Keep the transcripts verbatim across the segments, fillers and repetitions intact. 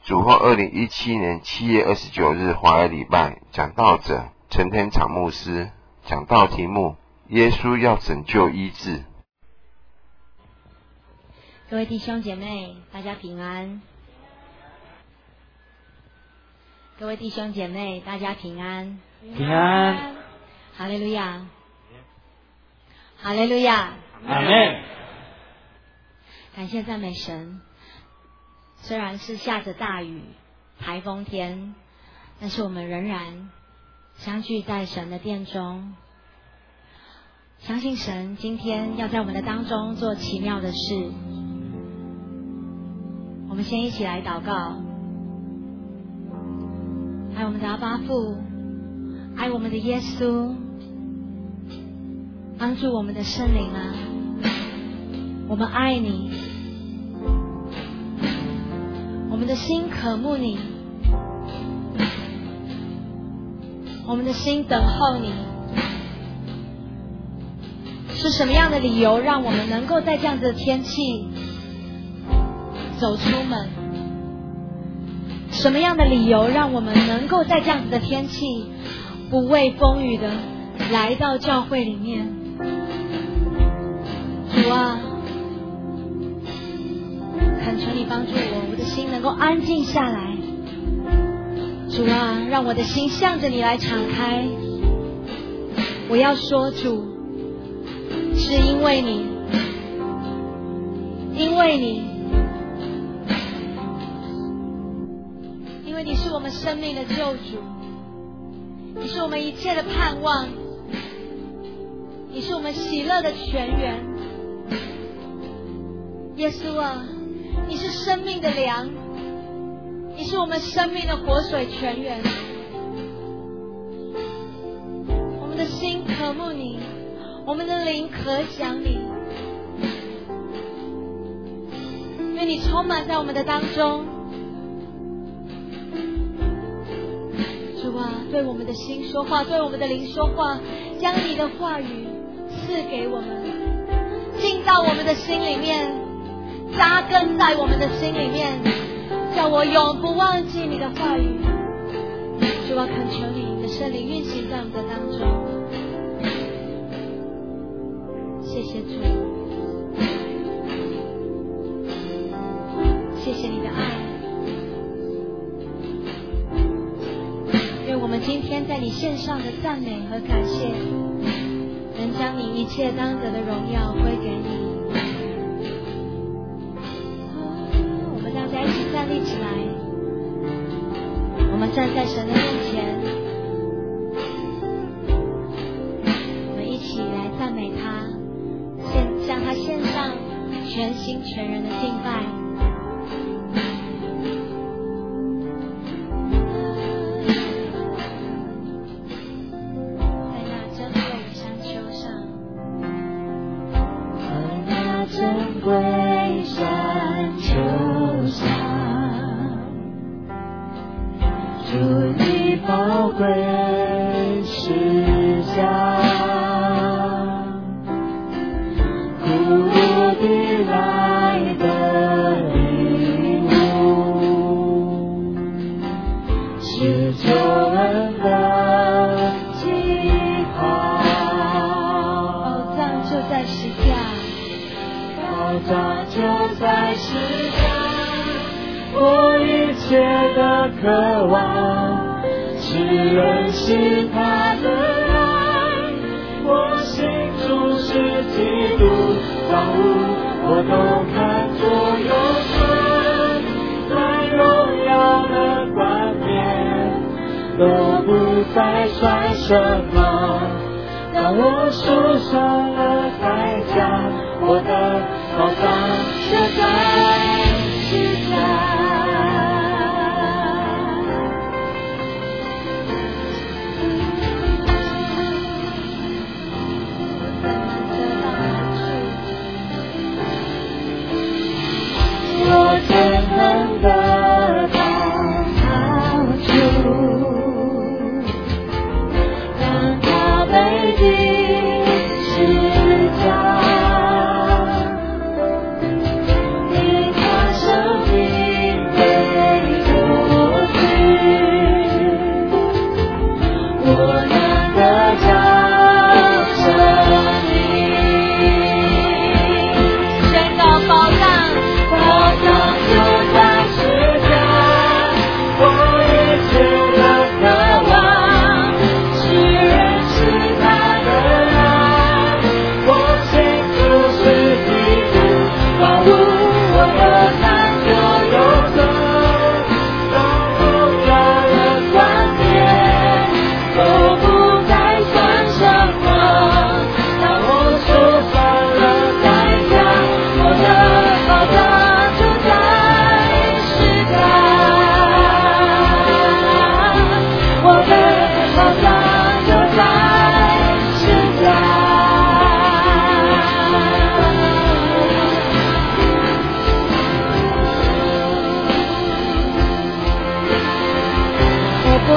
主后二零一七年七月二十九日华尔礼拜，讲道者陈天场牧师，讲道题目：耶稣要拯救医治。 各位弟兄姐妹，大家平安。各位弟兄姐妹，大家平安。 平安。 哈利路亚。哈利路亚。 阿们。 感谢赞美神。虽然是下着大雨、台风天，但是我们仍然相聚在神的殿中，相信神今天要在我们的当中做奇妙的事。我们先一起来祷告。爱我们的阿爸父，爱我们的耶稣，帮助我们的圣灵啊，我们爱你，我们的心渴慕你，我们的心等候你。是什么样的理由让我们能够在这样子的天气走出门？什么样的理由让我们能够在这样子的天气不畏风雨的来到教会里面？主啊，恳求你帮助我，我的心能够安静下来。主啊，让我的心向着你来敞开。我要说，主，是因为你，因为你，因为你是我们生命的救主，你是我们一切的盼望，你是我们喜乐的泉源。耶稣啊，你是生命的粮，你是我们生命的活水泉源。我们的心渴慕你，我们的灵可想你，愿你充满在我们的当中。主啊，对我们的心说话，对我们的灵说话，将你的话语赐给我们，进到我们的心里面，扎根在我们的心里面，叫我永不忘记你的话语。主啊，恳求你，你的圣灵运行在我们的当中。谢谢主，谢谢你的爱。愿我们今天在你线上的赞美和感谢，能将你一切当得的荣耀归给你。我们大家一起站立起来，我们站在神的面前，我们一起来赞美他，向他献上全心全人的敬拜。在那珍贵的山丘上， 在那珍贵山丘上，主你宝贵施加，来的礼物是救恩的记号， 宝藏就在十架， 宝藏就在十架，我一切的渴望是认识他的爱，我心中是基督造物，我都看作有损，在荣耀的冠冕都不再算什么。当我受上了代价，我的宝藏就在十架。我真能得到好处，让他背进十架，你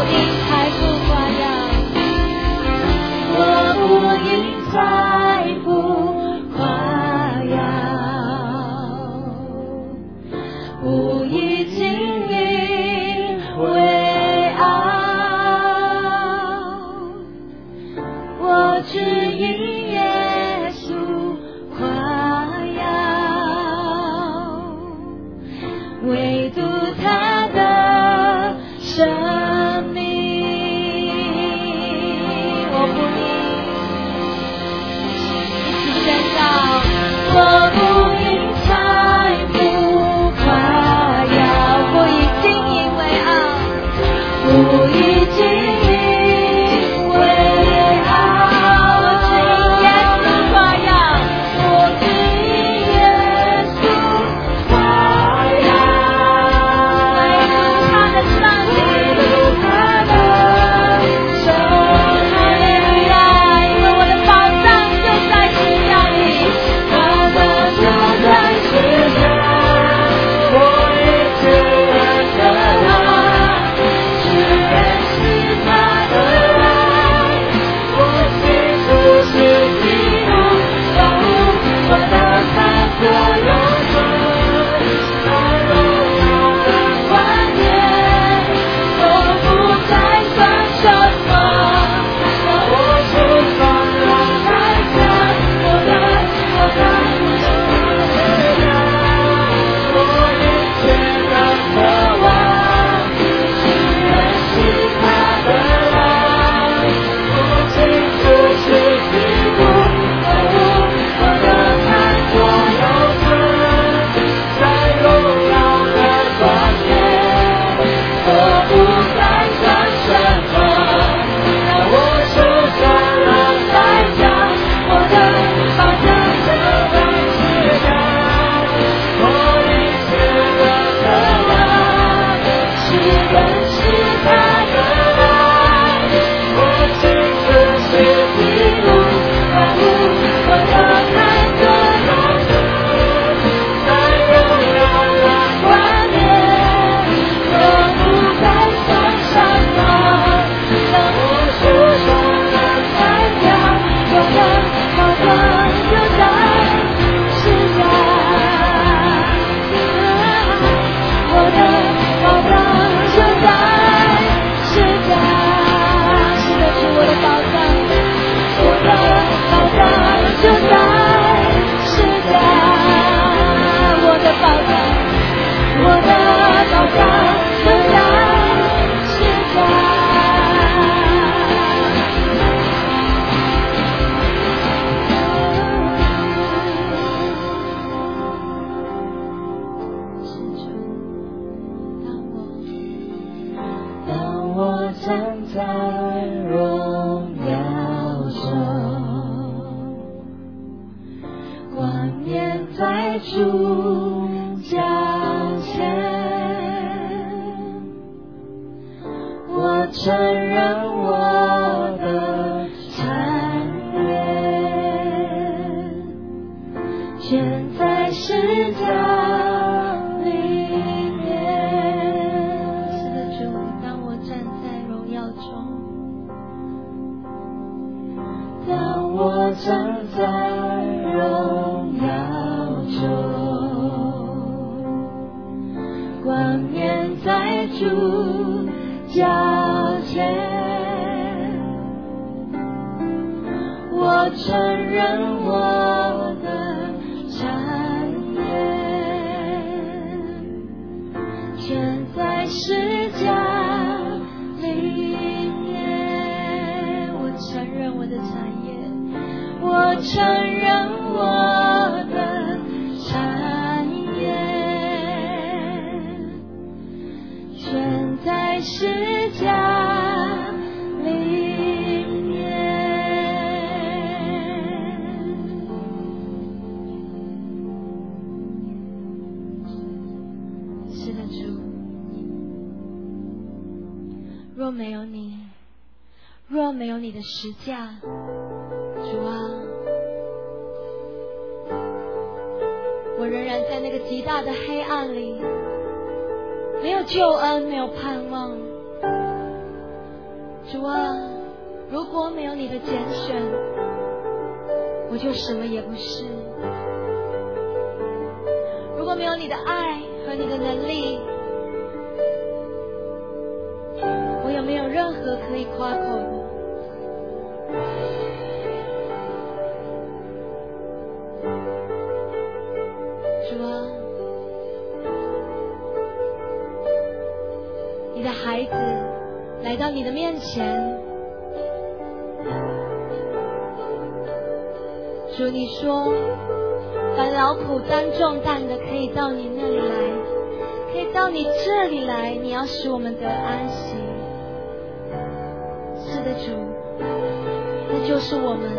因财富夸耀， 我不因财富夸耀，不以金银为傲，我只因耶稣夸耀，唯独他的生命。我不因一起宣告，我不因财富夸耀， 不以金银为傲， 不以金银为傲， 只因耶稣夸耀， 我只因耶稣夸耀， 唯独他的生命。 唯独他的生哈利路亚，因为我的宝藏就在十架里， 他的就在世上，我一切的渴望，是认识他的爱，我心处是基督，保护我的三个永存，在荣耀的冠冕，都不再算什么，让我手上让代价，我的我的我一切的渴望，是认识他的爱，我清楚是基督，保护我的残破有存，在荣耀的冠冕，我不再算什么，让我手上让代价，我的宝藏就在十架，我一切的渴望，是认识他的爱，我清楚是基督，保护我的残破有存，在荣耀的冠冕，我不再算什么，让我手上的代价，我的宝藏就在十架，我的宝藏就在十架， 是的，是我的宝藏， 我的宝藏就在十架， 我的宝藏， 我的宝藏就在十架。 是主，当我当我站在荣耀中，冠冕在主脚前，我承认我的残忍，全在十架里面。 是的，主，当我站在荣耀中， 当我站在荣耀中，冠冕在主脚前，我承认我的残忍，全在十架里面。 我承认我的产业， 我承认我的产业，全在十架里面。 是的，主，若没有你，若没有你的十架，主啊，我仍然在那个极大的黑暗里，没有救恩，没有盼望。 主啊，如果没有你的拣选，我就什么也不是。如果没有你的爱和你的能力，我也没有任何可以夸口的。主啊，你的孩子来到你的面前，主，你说凡劳苦担重担的可以到你那里来，可以到你这里来，你要使我们得安息。是的，主，那就是我们。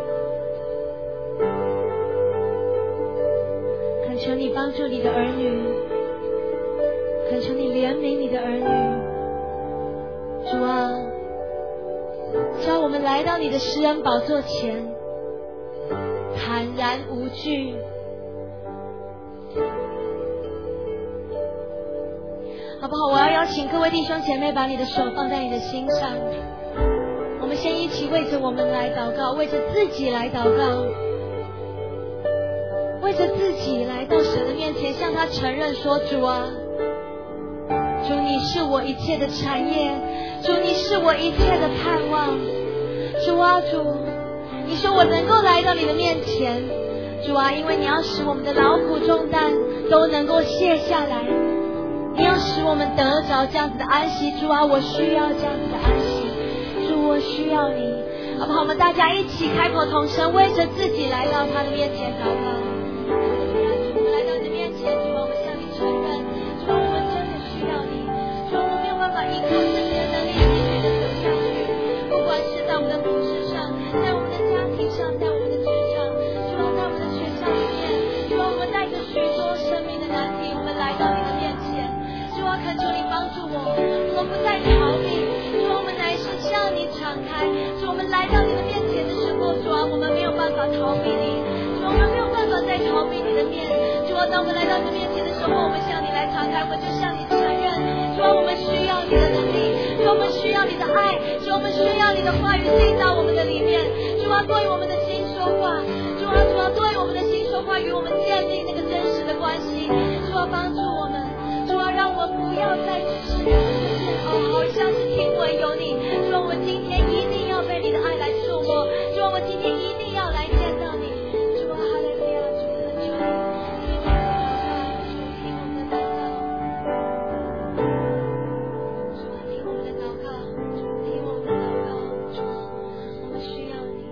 恳求你帮助你的儿女，恳求你怜悯你的儿女。主啊，叫我们来到你的施恩宝座前，坦然无惧。好不好？我要邀请各位弟兄姐妹把你的手放在你的心上，我们先一起为着我们来祷告，为着自己来祷告，为着自己来到神的面前，向他承认说，主啊，主，你是我一切的产业，主，你是我一切的盼望。主啊，主，你说我能够来到你的面前，主啊，因为你要使我们的劳苦重担都能够卸下来，你要使我们得着这样子的安息。主啊，我需要这样子的安息，主，我需要你。好不好？我们大家一起开口同声，为着自己来到他的面前祷告。主，我们来到你的面前，主啊，我们向你承认，主啊，我们真的需要你。主啊，我们没有办法依靠自己的能力继续的走下去，不管是在我们的服事上，在我们的家庭上，在我们的职场，主啊，在我们的学校里面，主啊，我们带着许多生命的难题，我们来到你的面前。主啊，恳求你帮助我，我们不再逃避，主啊，我们乃是向你敞开。主，我们来到你的面前的时候，主啊，我们没有办法逃避你，主啊，我们没有办法再逃避你的面。主啊，当我们来到你的面前的时候，我们向你来敞开，我们就向你承认，主啊，我们需要你的能力，主啊，我们需要你的爱，主啊，我们需要你的话语进到我们的里面。主啊，对我们的心说话，主啊，主啊，对我们的心说话，与我们建立那个真实的关系。主啊，帮助我们。主啊，让我不要再只是哦，好像是听闻有你。主啊，我今天一定要被你的爱来触摸。主啊，我今天一定要来见到你。主啊，哈利路亚！主，恳求你听我们的祷告，主，听我们的祷告。主啊，听我们的祷告。主，听我们的祷告。主，我们需要你。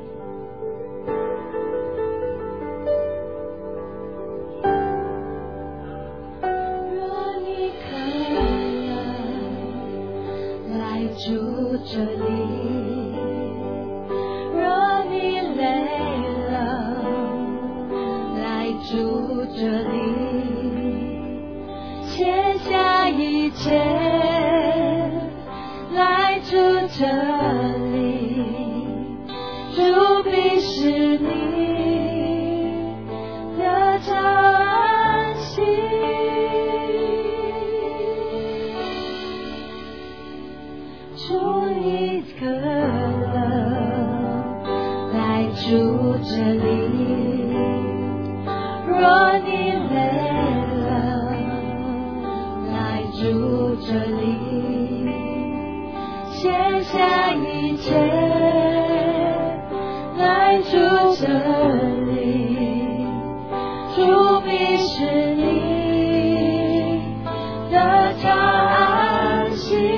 住这里，若你累了，来住这里，卸下一切，来住这里，主必使你得着安息。主你渴了，来住这里，若你累了，来住这里，卸下一切，来住这里，主必使你得着安息。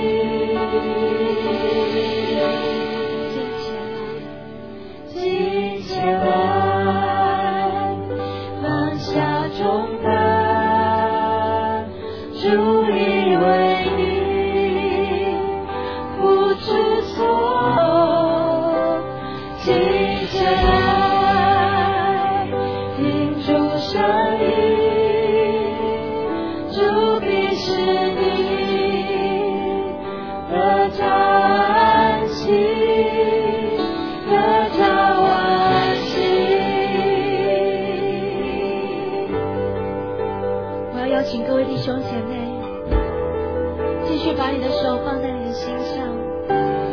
请各位弟兄姐妹继续把你的手放在你的心上，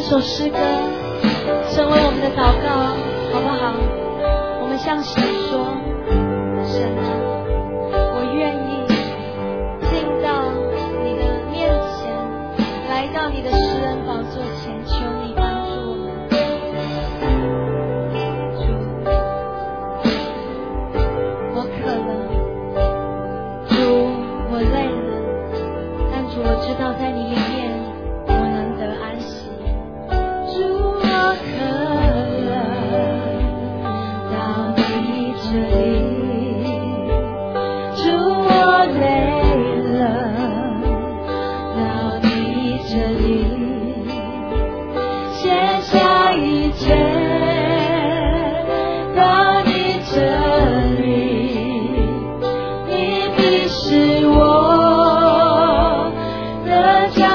首诗歌成为我们的祷告，好不好？我们向神说，神啊，我愿意进到你的面前，来到你的施恩宝座前，求你帮助我们。主，我渴了，主，我累了，但主，我知道在你里面我能得安息。主，我渴了，到你这里，主，我累了，到你这里，卸下一切，到你这里，你必是我的家。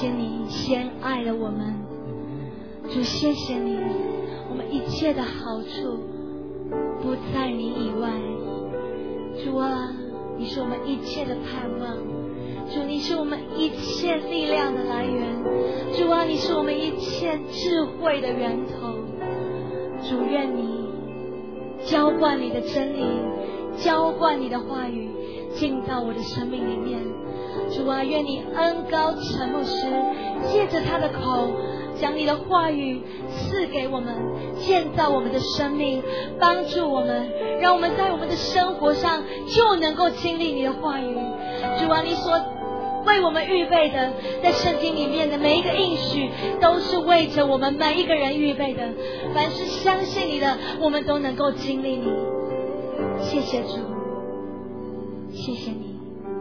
谢你先爱了我们，主谢谢你，我们一切的好处不在你以外。主啊，你是我们一切的盼望，主你是我们一切力量的来源，主啊，你是我们一切智慧的源头。主，愿你浇灌你的真理，浇灌你的话语进到我的生命里面。主啊，愿你恩膏陈牧师，借着他的口将你的话语赐给我们，建造我们的生命，帮助我们，让我们在我们的生活上就能够经历你的话语。主啊，你所为我们预备的，在圣经里面的每一个应许都是为着我们每一个人预备的，凡是相信你的，我们都能够经历你。谢谢主，谢谢你。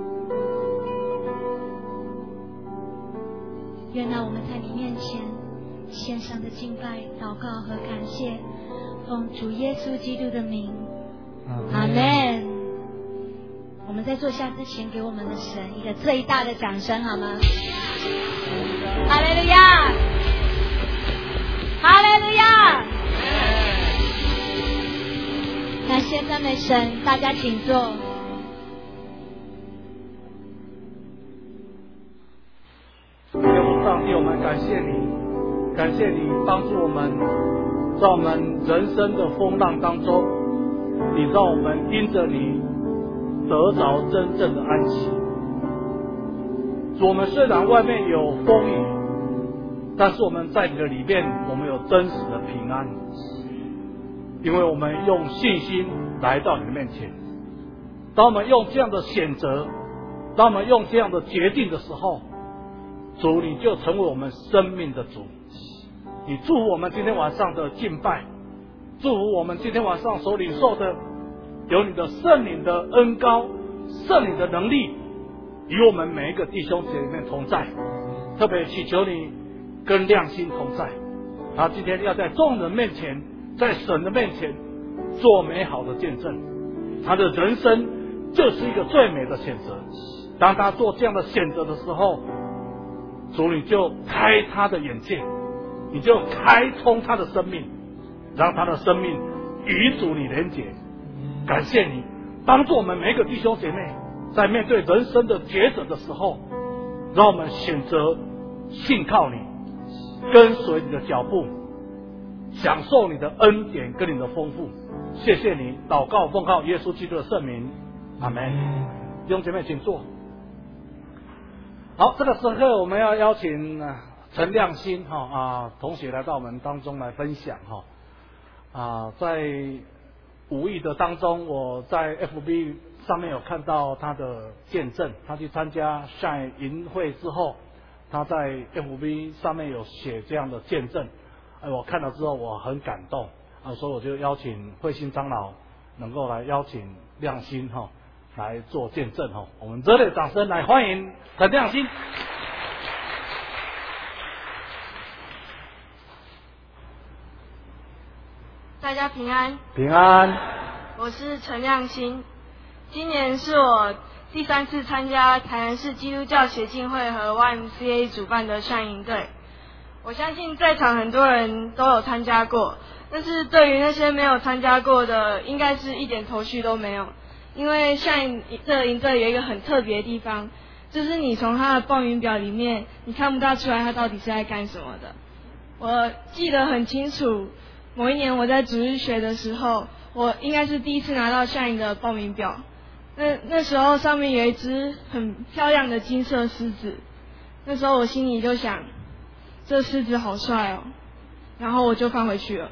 愿那我们在你面前献上的敬拜、祷告和感谢，奉主耶稣基督的名，阿们。我们在坐下之前，给我们的神一个最大的掌声，好吗？哈利路亚，哈利路亚。感谢赞美神，大家请坐。 上帝，我们感谢你，感谢你帮助我们，在我们人生的风浪当中，你让我们因着你得着真正的安息。主，我们虽然外面有风雨，但是我们在你的里面，我们有真实的平安，因为我们用信心来到你的面前。当我们用这样的选择，当我们用这样的决定的时候，主，你就成为我们生命的主。你祝福我们今天晚上的敬拜，祝福我们今天晚上所领受的有你的圣灵的恩膏，圣灵的能力与我们每一个弟兄姐妹同在，特别祈求你跟亮心同在。他今天要在众人面前，在神的面前做美好的见证，他的人生就是一个最美的选择。当他做这样的选择的时候，主，你就开他的眼界，你就开通他的生命，让他的生命与主你连结。感谢你帮助我们每一个弟兄姐妹，在面对人生的抉择的时候，让我们选择信靠你，跟随你的脚步，享受你的恩典跟你的丰富。谢谢你，祷告奉靠耶稣基督的圣名，阿们。弟兄姐妹请坐。好，这个时刻我们要邀请陈亮心哈啊同学来到我们当中来分享哈啊，在五一的当中，我在 F B 上面有看到他的见证，他去参加Shine营会之后，他在 F B 上面有写这样的见证，哎，我看了之后我很感动啊，所以我就邀请慧心长老能够来邀请亮心哈。来做见证哈，我们热烈掌声来欢迎陈亮心。 大家平安， 平安。 我是陈亮心，今年是我第三次参加台南市基督教协进会和 Y M C A 主办的善营队。我相信在场很多人都有参加过，但是对于那些没有参加过的，应该是一点头绪都没有。因为像这个营队有一个很特别的地方，就是你从他的报名表里面，你看不大出来他到底是在干什么的。我记得很清楚，某一年我在主日学的时候，我应该是第一次拿到像一个报名表。那那时候上面有一只很漂亮的金色狮子，那时候我心里就想，这狮子好帅哦，然后我就放回去了。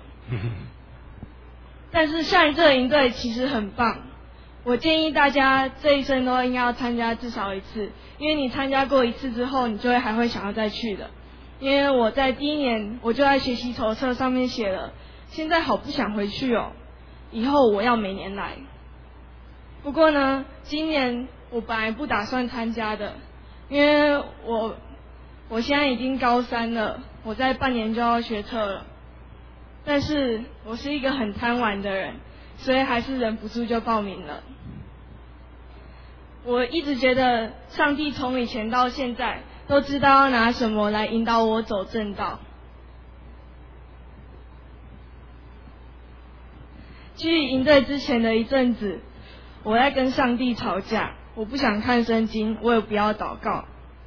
但是像这个营队其实很棒。我建议大家这一生都应该要参加至少一次，因为你参加过一次之后，你就会还会想要再去的。因为我在第一年我就在学习手册上面写了，现在好不想回去哦，以后我要每年来。不过呢，今年我本来不打算参加的，因为我我现在已经高三了，我在半年就要学测了。但是我是一个很贪玩的人，所以还是忍不住就报名了。我一直觉得上帝从以前到现在都知道要拿什么来引导我走正道。去营队之前的一阵子，我在跟上帝吵架，我不想看圣经，我也不要祷告，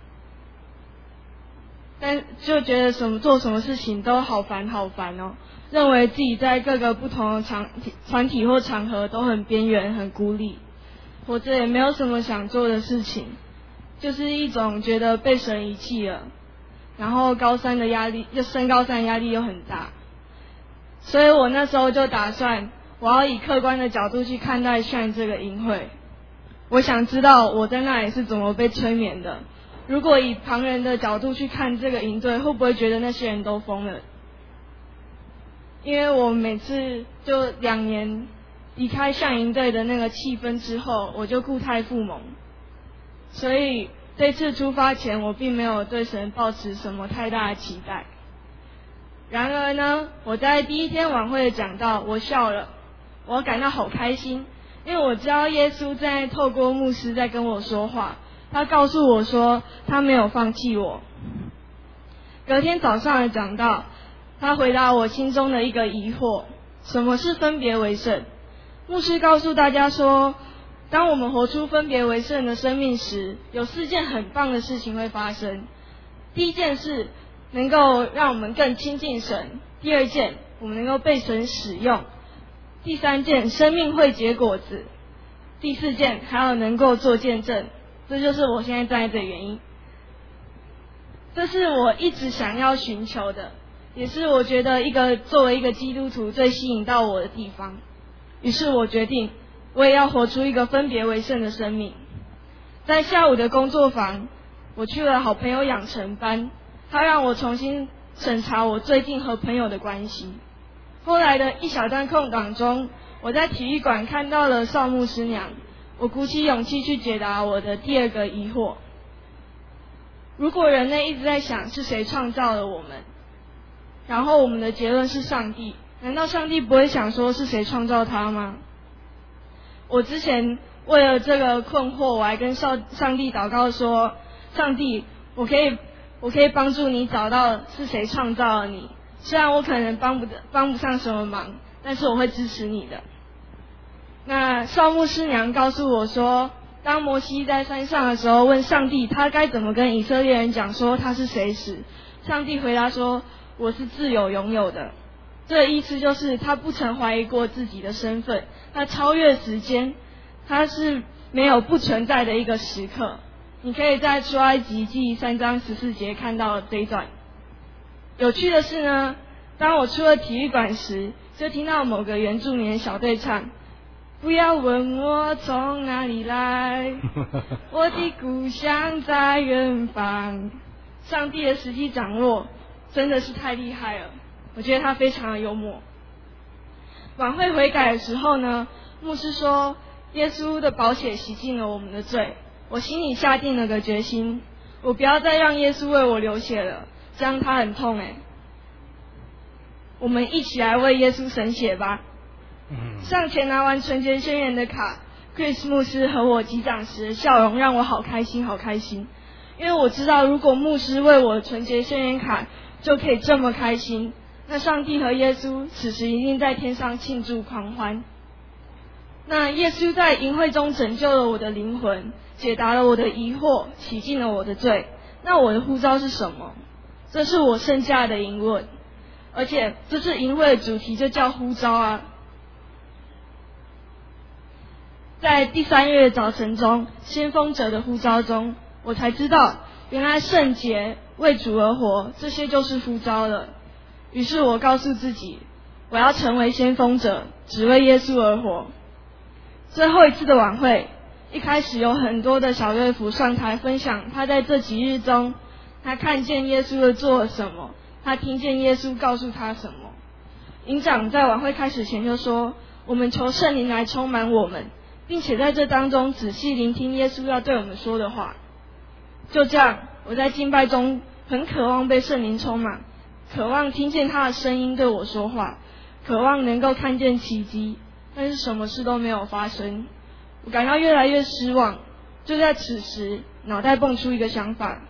但就觉得什么做什么事情都好烦好烦哦，认为自己在各个不同的场团体或场合都很边缘很孤立，活着也没有什么想做的事情，就是一种觉得被神遗弃了，然后高三的压力，又升高三的压力又很大，所以我那时候就打算我要以客观的角度去看待 Shine 这个营会，我想知道我在那里是怎么被催眠的。如果以旁人的角度去看这个营队，会不会觉得那些人都疯了？因为我每次就两年离开Shine营队的那个气氛之后，我就固态复萌，所以这次出发前我并没有对神抱持什么太大的期待。然而呢，我在第一天晚会的讲道，我笑了，我感到好开心，因为我知道耶稣在透过牧师在跟我说话，他告诉我说他没有放弃我。隔天早上的讲道，他回答我心中的一个疑惑，什么是分别为圣？牧师告诉大家说，当我们活出分别为圣的生命时，有四件很棒的事情会发生。第一件是能够让我们更亲近神，第二件我们能够被神使用，第三件生命会结果子，第四件还有能够做见证。这就是我现在站在的原因，这是我一直想要寻求的，也是我觉得一个作为一个基督徒最吸引到我的地方。于是我决定我也要活出一个分别为圣的生命。在下午的工作坊，我去了好朋友养成班，他让我重新审查我最近和朋友的关系。后来的一小段空档中，我在体育馆看到了少牧师娘，我鼓起勇气去解答我的第二个疑惑。如果人类一直在想是谁创造了我们，然后我们的结论是上帝，难道上帝不会想说是谁创造他吗？我之前为了这个困惑，我还跟上上帝祷告说，上帝，我可以我可以帮助你找到是谁创造了你，虽然我可能帮不帮不上什么忙，但是我会支持你的。那少牧师娘告诉我说，当摩西在山上的时候问上帝他该怎么跟以色列人讲说他是谁时，上帝回答说，我是自有拥有的。这个意思就是他不曾怀疑过自己的身份，他超越时间，他是没有不存在的一个时刻。你可以在出埃及记三章十四节看到这一段。有趣的是呢，当我出了体育馆时，就听到某个原住民小队唱，不要问我从哪里来，我的故乡在远方。上帝的实际掌握真的是太厉害了，我觉得他非常的幽默。晚会悔改的时候呢，牧师说耶稣的宝血洗净了我们的罪，我心里下定了个决心，我不要再让耶稣为我流血了，这样他很痛诶。我们一起来为耶稣省血吧。上前拿完纯洁宣言的卡， Chris 牧师和我击掌时的笑容让我好开心好开心，因为我知道如果牧师为我纯洁宣言卡就可以这么开心，那上帝和耶稣此时一定在天上庆祝狂欢。那耶稣在营会中拯救了我的灵魂，解答了我的疑惑，洗净了我的罪。那我的呼召是什么？这是我剩下的疑问，而且这次营会的主题就叫呼召啊。在第三月的早晨中，先锋者的呼召中，我才知道原来圣洁、为主而活，这些就是呼召了。于是我告诉自己，我要成为先锋者，只为耶稣而活。最后一次的晚会，一开始有很多的小乐福上台分享他在这几日中他看见耶稣的做了什么，他听见耶稣告诉他什么。营长在晚会开始前就说，我们求圣灵来充满我们，并且在这当中仔细聆听耶稣要对我们说的话。就这样，我在敬拜中很渴望被圣灵充满，渴望听见他的声音对我说话，渴望能够看见奇迹，但是什么事都没有发生。我感到越来越失望。就在此时，脑袋蹦出一个想法，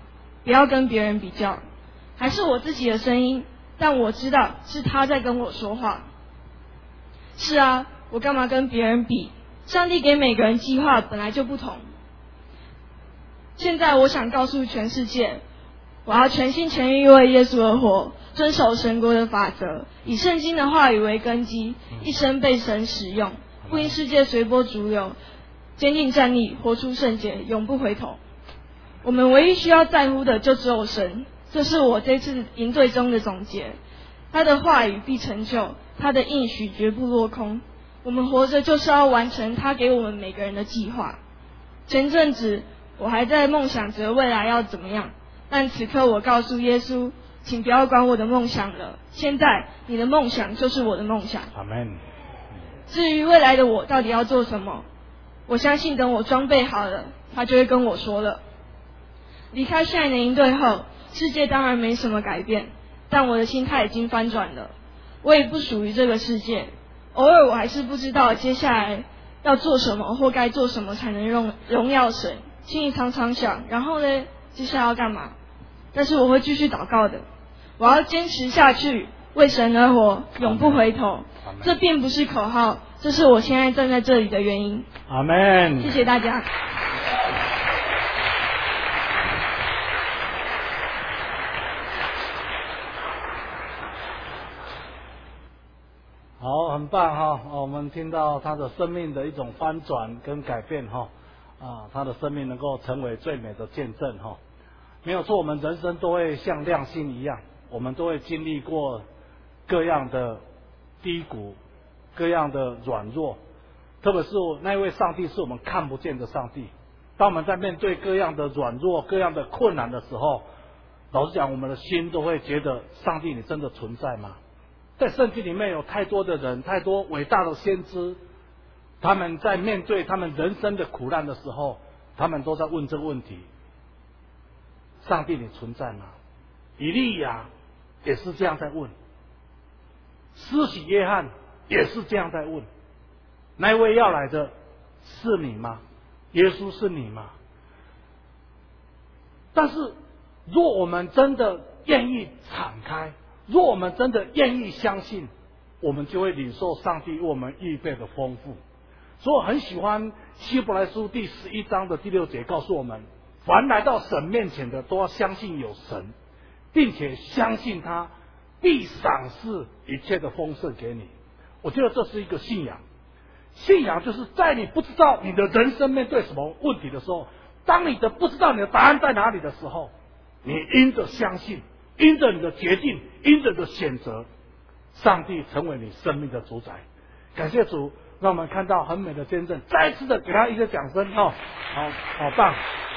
不要跟别人比较，还是我自己的声音，但我知道是他在跟我说话。是啊，我干嘛跟别人比？上帝给每个人计划本来就不同。现在我想告诉全世界，我要全心全意为耶稣而活，遵守神国的法则，以圣经的话语为根基，一生被神使用，不因世界随波逐流，坚定站立，活出圣洁，永不回头。我们唯一需要在乎的就只有神，这是我这次营队中的总结。他的话语必成就，他的应许绝不落空。我们活着就是要完成他给我们每个人的计划。前阵子我还在梦想着未来要怎么样，但此刻我告诉耶稣，请不要管我的梦想了，现在你的梦想就是我的梦想。 阿们。 至于未来的我到底要做什么，我相信等我装备好了，他就会跟我说了。离开夏年营队后，世界当然没什么改变，但我的心态已经翻转了。我也不属于这个世界，偶尔我还是不知道接下来要做什么或该做什么才能荣荣耀神，心里常常想，然后呢，接下来要干嘛？但是我会继续祷告的，我要坚持下去，为神而活，永不回头。这并不是口号，这是我现在站在这里的原因。 阿们。 谢谢大家。 好，很棒哈！我们听到他的生命的一种翻转跟改变哈，啊，他的生命能够成为最美的见证哈。没有错，我们人生都会像亮星一样，我们都会经历过各样的低谷，各样的软弱。特别是那一位上帝是我们看不见的上帝。当我们在面对各样的软弱、各样的困难的时候，老实讲，我们的心都会觉得，上帝，你真的存在吗？在圣经里面有太多的人，太多伟大的先知，他们在面对他们人生的苦难的时候，他们都在问这个问题：上帝，你存在吗？以利亚也是这样在问，施洗约翰也是这样在问，那一位要来的是你吗？耶稣是你吗？但是若我们真的愿意敞开，若我们真的愿意相信，我们就会领受上帝为我们预备的丰富。所以我很喜欢希伯来书第十一章的第六节告诉我们，凡来到神面前的都要相信有神，并且相信他必赏赐一切的丰盛给你。我觉得这是一个信仰。信仰就是在你不知道你的人生面对什么问题的时候，当你的不知道你的答案在哪里的时候，你因着相信，因着你的决定，因着你的选择，上帝成为你生命的主宰。感谢主，让我们看到很美的见证，再次的给他一个掌声哦，好好棒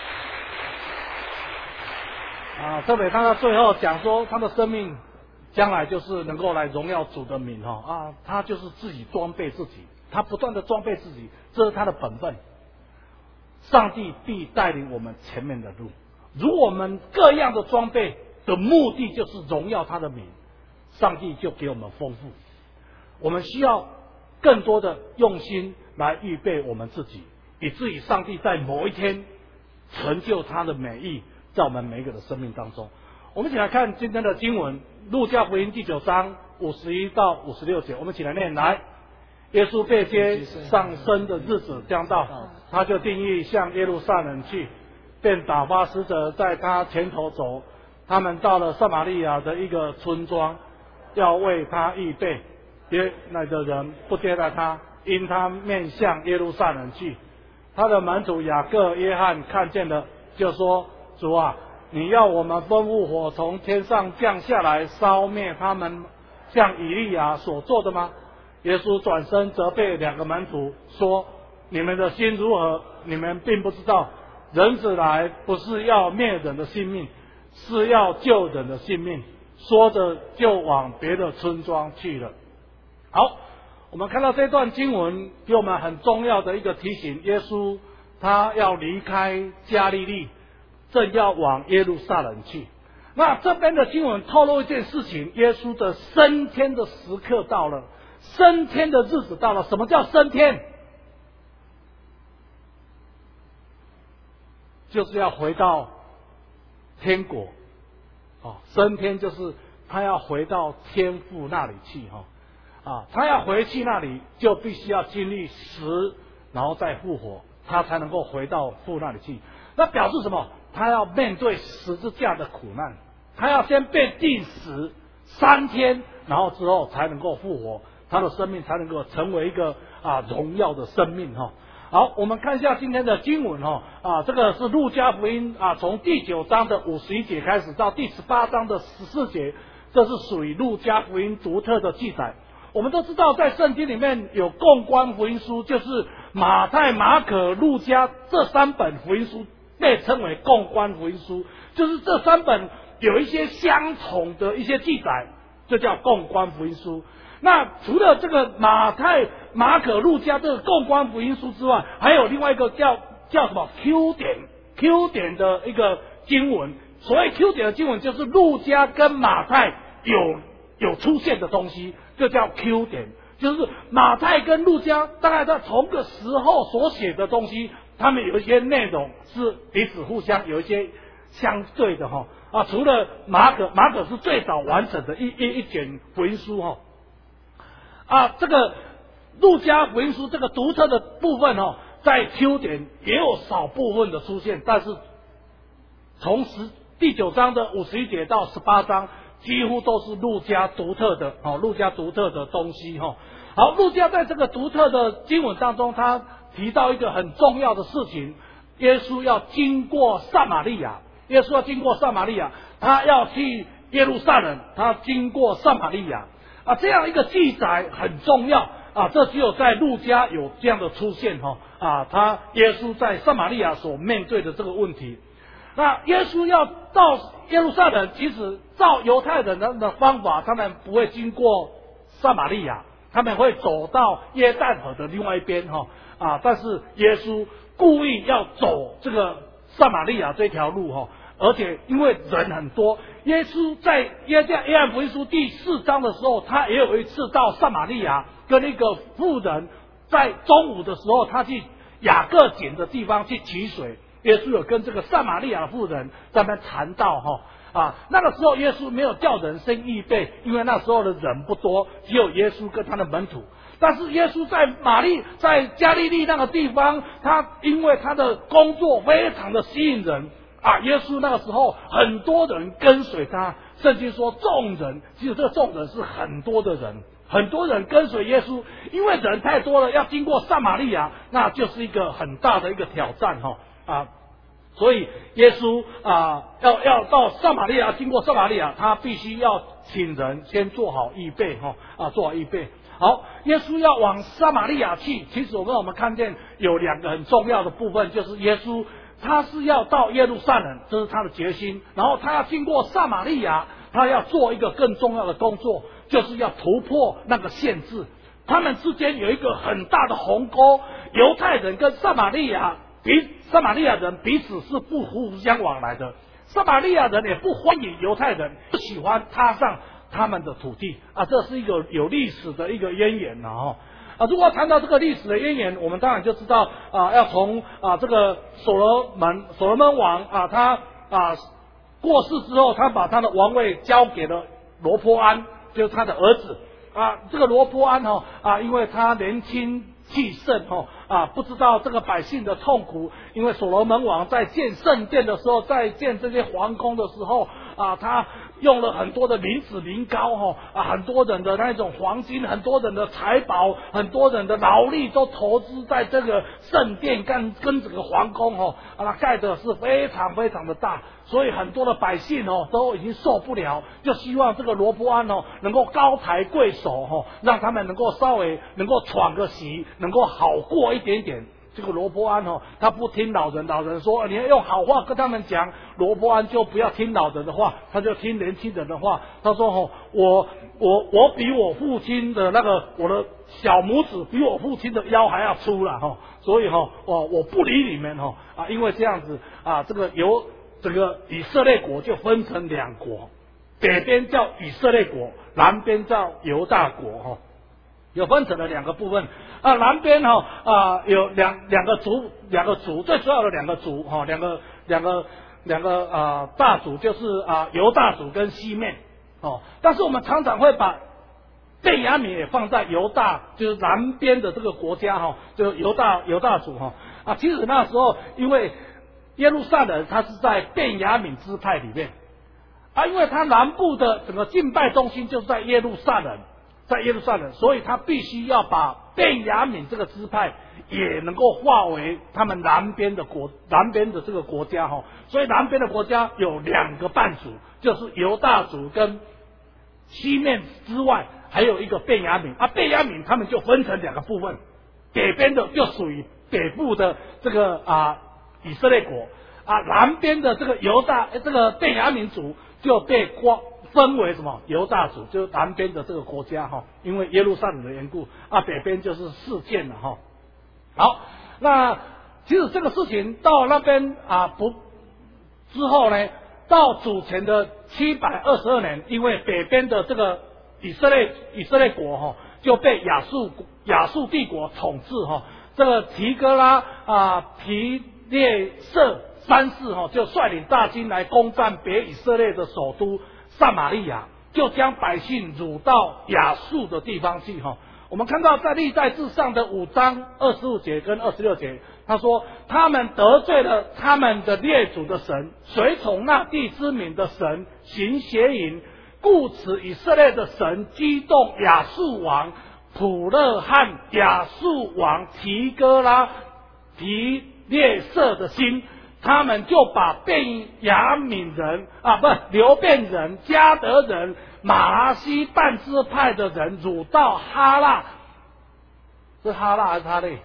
啊！特别看到最后讲说，他的生命将来就是能够来荣耀主的名哦啊，他就是自己装备自己，他不断的装备自己，这是他的本分。上帝必带领我们前面的路，如我们各样的装备的目的就是荣耀他的名，上帝就给我们丰富。我们需要更多的用心来预备我们自己，以至于上帝在某一天成就他的美意在我们每一个的生命当中。我们一起来看今天的经文，路加福音第九章五十一到五十六节，我们一起来念。来，耶稣被接上升的日子将到，他就定义向耶路撒冷去，便打发使者在他前头走。他们到了撒玛利亚的一个村庄，要为他预备。耶那的人不接待他，因他面向耶路撒冷去。他的门徒雅各、约翰看见了，就说：主啊，你要我们吩咐火从天上降下来烧灭他们，像以利亚所做的吗？耶稣转身责备两个门徒说：你们的心如何？你们并不知道，人子来不是要灭人的性命，是要救人的性命。说着就往别的村庄去了。好，我们看到这段经文给我们很重要的一个提醒，耶稣他要离开加利利，正要往耶路撒冷去。那这边的经文透露一件事情，耶稣的升天的时刻到了，升天的日子到了。什么叫升天？就是要回到天国，哦，升天就是他要回到天父那里去哈，啊，他要回去那里就必须要经历死，然后再复活，他才能够回到父那里去。那表示什么？他要面对十字架的苦难，他要先被钉死三天，然后之后才能够复活，他的生命才能够成为一个啊荣耀的生命哈。好，我们看一下今天的经文哈啊，这个是路加福音啊，从第九章的五十一节开始到第十八章的十四节，这是属于路加福音独特的记载。我们都知道，在圣经里面有共观福音书，就是马太、马可、路加这三本福音书被称为共观福音书，就是这三本有一些相同的一些记载，这叫共观福音书。那除了这个马太、马可、路加这个共观福音书之外，还有另外一个叫叫什么 Q 点 Q 点的一个经文。所谓 Q 点的经文，就是路加跟马太有有出现的东西，这叫 Q 点。就是马太跟路加大概在同个时候所写的东西，他们有一些内容是彼此互相有一些相对的哈啊。除了马可，马可是最早完成的一一一卷福音书哈。啊，这个路加福音书这个独特的部分哦，在 Q 点也有少部分的出现，但是从十第九章的五十一节到十八章，几乎都是路加独特的哦，路加独特的东西哈。好，路加在这个独特的经文当中，他提到一个很重要的事情，耶稣要经过撒玛利亚，耶稣要经过撒玛利亚，他要去耶路撒冷，他经过撒玛利亚。啊，这样一个记载很重要啊，这只有在路加有这样的出现哈啊，他耶稣在撒玛利亚所面对的这个问题。那耶稣要到耶路撒冷，其实照犹太人的方法，他们不会经过撒玛利亚，他们会走到约旦河的另外一边哈啊，但是耶稣故意要走这个撒玛利亚这条路哈。而且因为人很多，耶稣在约翰约翰福音书第四章的时候，他也有一次到撒玛利亚，跟一个妇人在中午的时候，他去雅各井的地方去取水。耶稣有跟这个撒玛利亚的妇人在那边谈道哈啊，那个时候耶稣没有叫人先预备，因为那时候的人不多，只有耶稣跟他的门徒。但是耶稣在马利在加利利那个地方，他因为他的工作非常的吸引人。啊，耶稣那个时候很多人跟随他，圣经说众人，其实这个众人是很多的人，很多人跟随耶稣，因为人太多了，要经过撒玛利亚，那就是一个很大的一个挑战哈啊，所以耶稣啊要要到撒玛利亚，经过撒玛利亚，他必须要请人先做好预备哈啊，做好预备。好，耶稣要往撒玛利亚去，其实我们我们看见有两个很重要的部分，就是耶稣。他是要到耶路撒冷，这是他的决心。然后他要经过撒玛利亚，他要做一个更重要的工作，就是要突破那个限制。他们之间有一个很大的鸿沟，犹太人跟撒玛利亚彼撒玛利亚人彼此是不互相往来的。撒玛利亚人也不欢迎犹太人，不喜欢踏上他们的土地啊，这是一个有历史的一个渊源了哈。啊，如果谈到这个历史的渊源，我们当然就知道啊，要从啊这个所罗门所罗门王啊，他啊过世之后，他把他的王位交给了罗波安，就是他的儿子啊。这个罗波安哈啊，因为他年轻气盛哈啊，不知道这个百姓的痛苦，因为所罗门王在建圣殿的时候，在建这些皇宫的时候啊，他用了很多的银子银膏哈啊，很多人的那种黄金，很多人的财宝，很多人的劳力都投资在这个圣殿跟跟这个皇宫哈啊，他盖的是非常非常的大，所以很多的百姓哦都已经受不了，就希望这个罗波安哦能够高抬贵手哈，让他们能够稍微能够喘个息，能够好过一点点。这个罗波安哦，他不听老人，老人说你要用好话跟他们讲，罗波安就不要听老人的话，他就听年轻人的话。他说哦，我我我比我父亲的那个我的小拇指比我父亲的腰还要粗了哈，所以哈我我不理你们哈啊，因为这样子啊，这个由这个以色列国就分成两国，北边叫以色列国，南边叫犹大国哈。有分成了两个部分啊，南边哈啊有两两个族，两个族最主要的两个族哈，两个两个两个啊、呃、大族，就是啊、呃、犹大族跟西面哦。但是我们常常会把便雅悯也放在犹大，就是南边的这个国家哈、哦，就犹大犹大族哈、哦、啊。其实那时候因为耶路撒冷它是在便雅悯支派里面啊，因为它南部的整个敬拜中心就是在耶路撒冷，在耶路撒冷，所以他必须要把便雅悯这个支派也能够化为他们南边的国南边的这个国家哈。所以南边的国家有两个半族，就是犹大族跟西面之外还有一个便雅悯啊。便雅悯他们就分成两个部分，北边的就属于北部的这个啊以色列国啊，南边的这个犹大这个便雅悯族就被瓜分为什么犹大族，就是南边的这个国家哈，因为耶路撒冷的缘故啊，北边就是事件了哈。好，那其实这个事情到那边啊不之后呢，到主前的七百二十二年，因为北边的这个以色列以色列国哈就被亚述亚述帝国统治哈，这个提哥拉啊皮列舍三世哈就率领大军来攻占北以色列的首都撒玛利亚，就将百姓掳到亚述的地方去哈。我们看到在历代志上的五章二十五节跟二十六节，他说他们得罪了他们的列祖的神，随从那地之名的神行邪淫，故此以色列的神激动亚述王普勒和亚述王提哥拉提列舍的心，他们就把便雅悯人啊，不流便人、迦得人、马拉西半支派的人掳到哈拉，是哈拉还是哈利？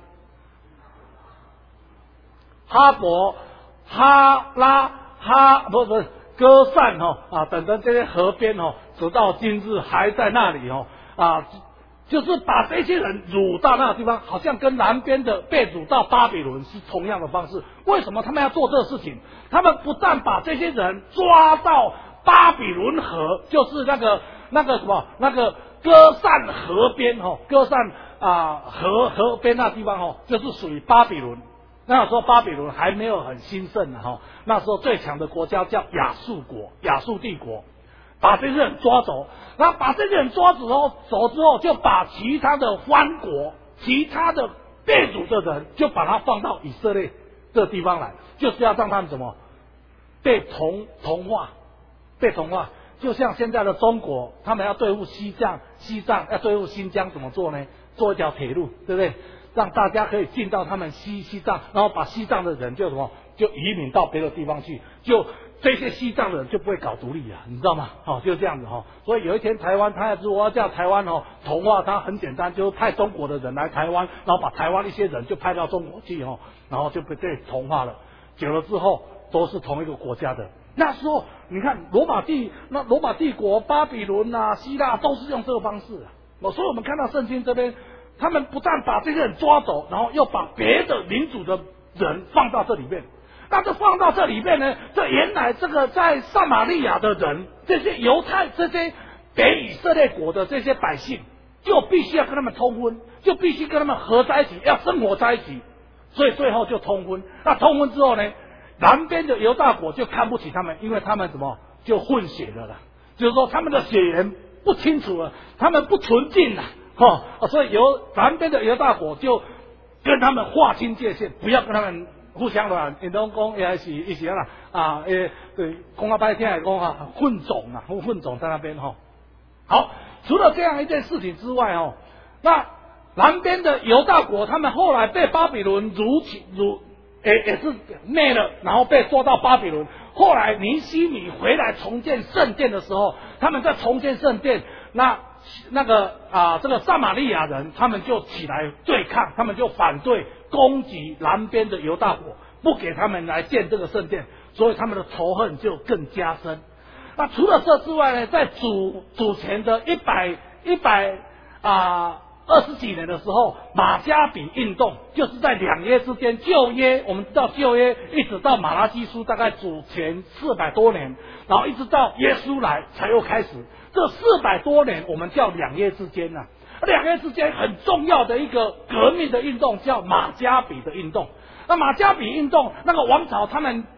哈伯、哈拉、哈不不歌散哦啊等等这些河边哦，直到今日还在那里哦啊。就是把这些人掳到那个地方，好像跟南边的被掳到巴比伦是同样的方式。为什么他们要做这个事情？他们不但把这些人抓到巴比伦河，就是那个那个什么那个歌散河边哈，歌散啊河河边那地方哈，就是属于巴比伦。那时候巴比伦还没有很兴盛哈，那时候最强的国家叫亚述国，亚述帝国。把这些人抓走，然后把这些人抓走后走之后，就把其他的藩国、其他的被掳的人，就把他放到以色列这个地方来，就是要让他们怎么被同同化，被同化。就像现在的中国，他们要对付西藏，西藏要对付新疆，怎么做呢？做一条铁路，对不对？让大家可以进到他们西西藏，然后把西藏的人就什么就移民到别的地方去，就。这些西藏的人就不会搞独立啊，你知道吗？哦，就这样子哈、哦。所以有一天台湾，他如果要叫台湾哦同化，他很简单，就派中国的人来台湾，然后把台湾一些人就派到中国去哦，然后就被被同化了。久了之后都是同一个国家的。那时候你看罗马帝那罗马帝国、巴比伦啊、希腊都是用这个方式啊。哦，所以我们看到圣经这边，他们不但把这些人抓走，然后又把别的民族的人放到这里面。那这放到这里面呢？这原来这个在撒玛利亚的人，这些犹太、这些北以色列国的这些百姓，就必须要跟他们通婚，就必须跟他们合在一起，要生活在一起。所以最后就通婚。那通婚之后呢，南边的犹大国就看不起他们，因为他们什么就混血了啦，就是说他们的血缘不清楚了，他们不纯净了，哈、哦，所以犹南边的犹大国就跟他们划清界限，不要跟他们。互相的，因拢讲也是一些啦啊，诶，对，讲啊白听来讲哈，混种啊，混种在那边哈。好，除了这样一件事情之外哦，那南边的犹大国，他们后来被巴比伦掳起掳，也也是灭了，然后被抓到巴比伦。后来尼希米回来重建圣殿的时候，他们在重建圣殿，那。那个啊，这个撒玛利亚人他们就起来对抗，他们就反对攻击南边的犹大国，不给他们来建这个圣殿，所以他们的仇恨就更加深。那除了这之外呢，在主主前的一百一百啊二十几年的时候，马加比运动就是在两约之间，旧约我们知道旧约一直到马拉基书大概主前四百多年，然后一直到耶稣来才又开始。这四百多年我们叫两约之间啊，两约之间很重要的一个革命的运动叫马加比的运动。那马加比运动那个王朝他们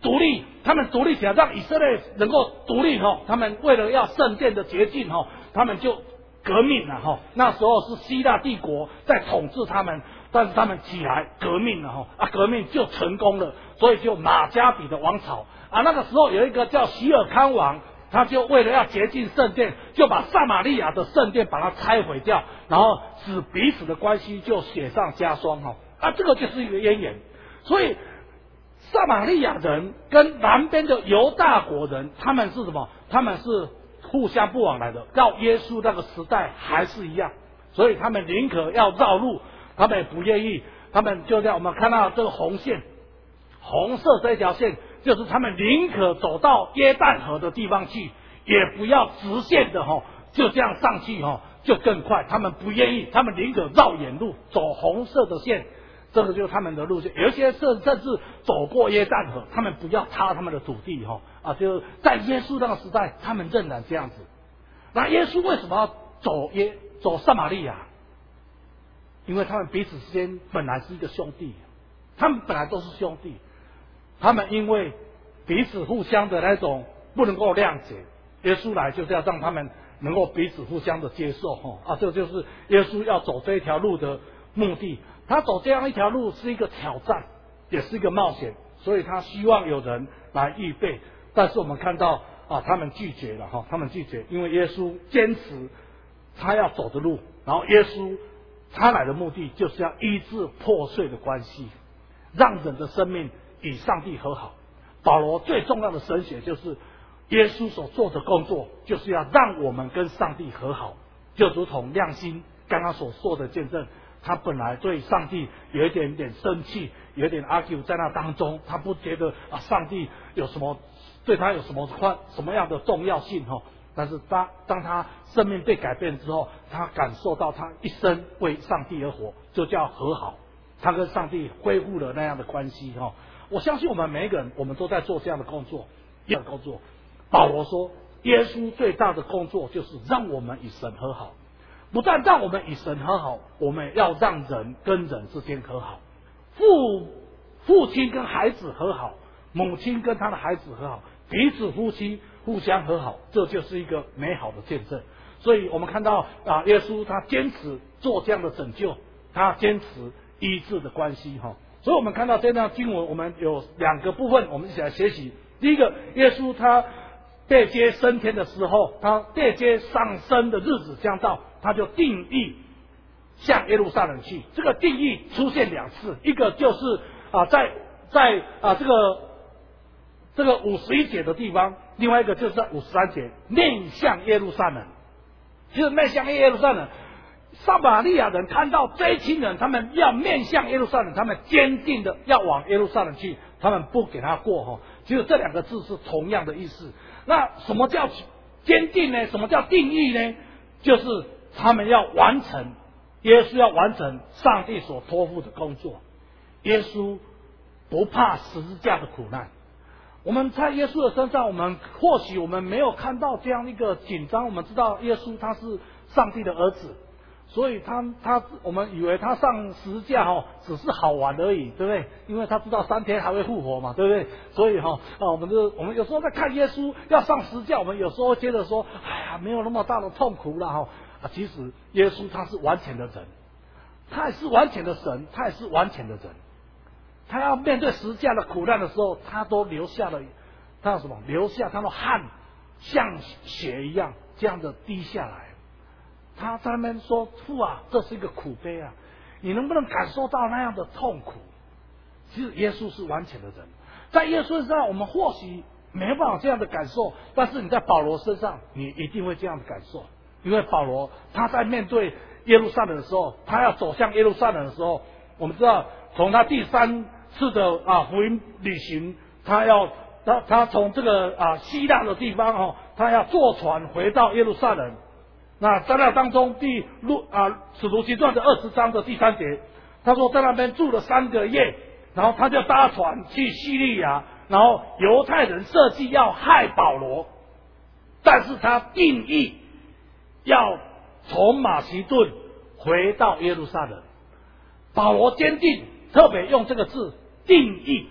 独立，他们独立起来，让以色列能够独立哈。他们为了要圣殿的洁净哈，他们就革命了哈。那时候是希腊帝国在统治他们，但是他们起来革命了哈，啊，革命就成功了，所以就马加比的王朝啊。那个时候有一个叫希尔康王，他就为了要洁净圣殿，就把撒玛利亚的圣殿把它拆毁掉，然后使彼此的关系就雪上加霜哈。啊，这个就是一个渊源。所以撒玛利亚人跟南边的犹大国人，他们是什么？他们是互相不往来的。到耶稣那个时代还是一样，所以他们宁可要绕路，他们也不愿意。他们就像我们看到这个红线，红色这条线，就是他们宁可走到约旦河的地方去，也不要直线的哈，就这样上去哈，就更快。他们不愿意，他们宁可绕远路，走红色的线。这个就是他们的路线，有一些甚甚至走过约旦河，他们不要踏他们的土地哈啊！就在耶稣那个时代，他们仍然这样子。那耶稣为什么要走耶走撒玛利亚？因为他们彼此之间本来是一个兄弟，他们本来都是兄弟，他们因为彼此互相的那种不能够谅解，耶稣来就是要让他们能够彼此互相的接受哈啊！这就是耶稣要走这一条路的目的。他走这样一条路是一个挑战，也是一个冒险，所以他希望有人来预备。但是我们看到啊，他们拒绝了哈，他们拒绝，因为耶稣坚持他要走的路，然后耶稣他来的目的就是要医治破碎的关系，让人的生命与上帝和好。保罗最重要的神学就是耶稣所做的工作，就是要让我们跟上帝和好，就如同亮心刚刚所说的见证。他本来对上帝有一点点生气，有一点 argue 在那当中，他不觉得啊上帝有什么对他有什么什么样的重要性哈。但是当当他生命被改变之后，他感受到他一生为上帝而活，就叫和好，他跟上帝恢复了那样的关系哈。我相信我们每一个人，我们都在做这样的工作，一样的工作。保罗说，耶稣最大的工作就是让我们与神和好。不但让我们与神和好，我们要让人跟人之间和好，父父亲跟孩子和好，母亲跟他的孩子和好，彼此夫妻互相和好，这就是一个美好的见证。所以我们看到啊，耶稣他坚持做这样的拯救，他坚持医治的关系哈。所以我们看到这段经文，我们有两个部分，我们一起来学习。第一个，耶稣他被接升天的时候，他被接上升的日子将到，他就定义向耶路撒冷去。这个定义出现两次，一个就是啊在在啊这个这个五十一节的地方，另外一个就是在五十三节面向耶路撒冷，就是面向耶路撒冷。撒玛利亚人看到这一群人，他们要面向耶路撒冷，他们坚定的要往耶路撒冷去，他们不给他过哈。其实这两个字是同样的意思。那什么叫坚定呢？什么叫定义呢？就是他们要完成，耶稣要完成上帝所托付的工作。耶稣不怕十字架的苦难。我们在耶稣的身上，我们或许我们没有看到这样一个紧张。我们知道耶稣他是上帝的儿子，所以他他我们以为他上十字架哈只是好玩而已，对不对？因为他知道三天还会复活嘛，对不对？所以哈啊，我们就我们有时候在看耶稣要上十字架，我们有时候接着说，哎呀，没有那么大的痛苦了哈啊。其实耶稣他是完全的人，他也是完全的神，他也是完全的人。他要面对十字架的苦难的时候，他都留下了他什么？留下他的汗，像血一样这样的滴下来。他在那边说：“父啊，这是一个苦悲啊，你能不能感受到那样的痛苦？”其实耶稣是完全的人，在耶稣身上我们或许没办法这样的感受，但是你在保罗身上，你一定会这样的感受，因为保罗他在面对耶路撒冷的时候，他要走向耶路撒冷的时候，我们知道从他第三次的啊福音旅行，他要他他从这个啊希腊的地方哦，他要坐船回到耶路撒冷。那在那当中第路啊使徒行传的二十章的第三节，他说在那边住了三个月，然后他就搭船去叙利亚，然后犹太人设计要害保罗，但是他定义要从马其顿回到耶路撒冷。保罗坚定，特别用这个字定义，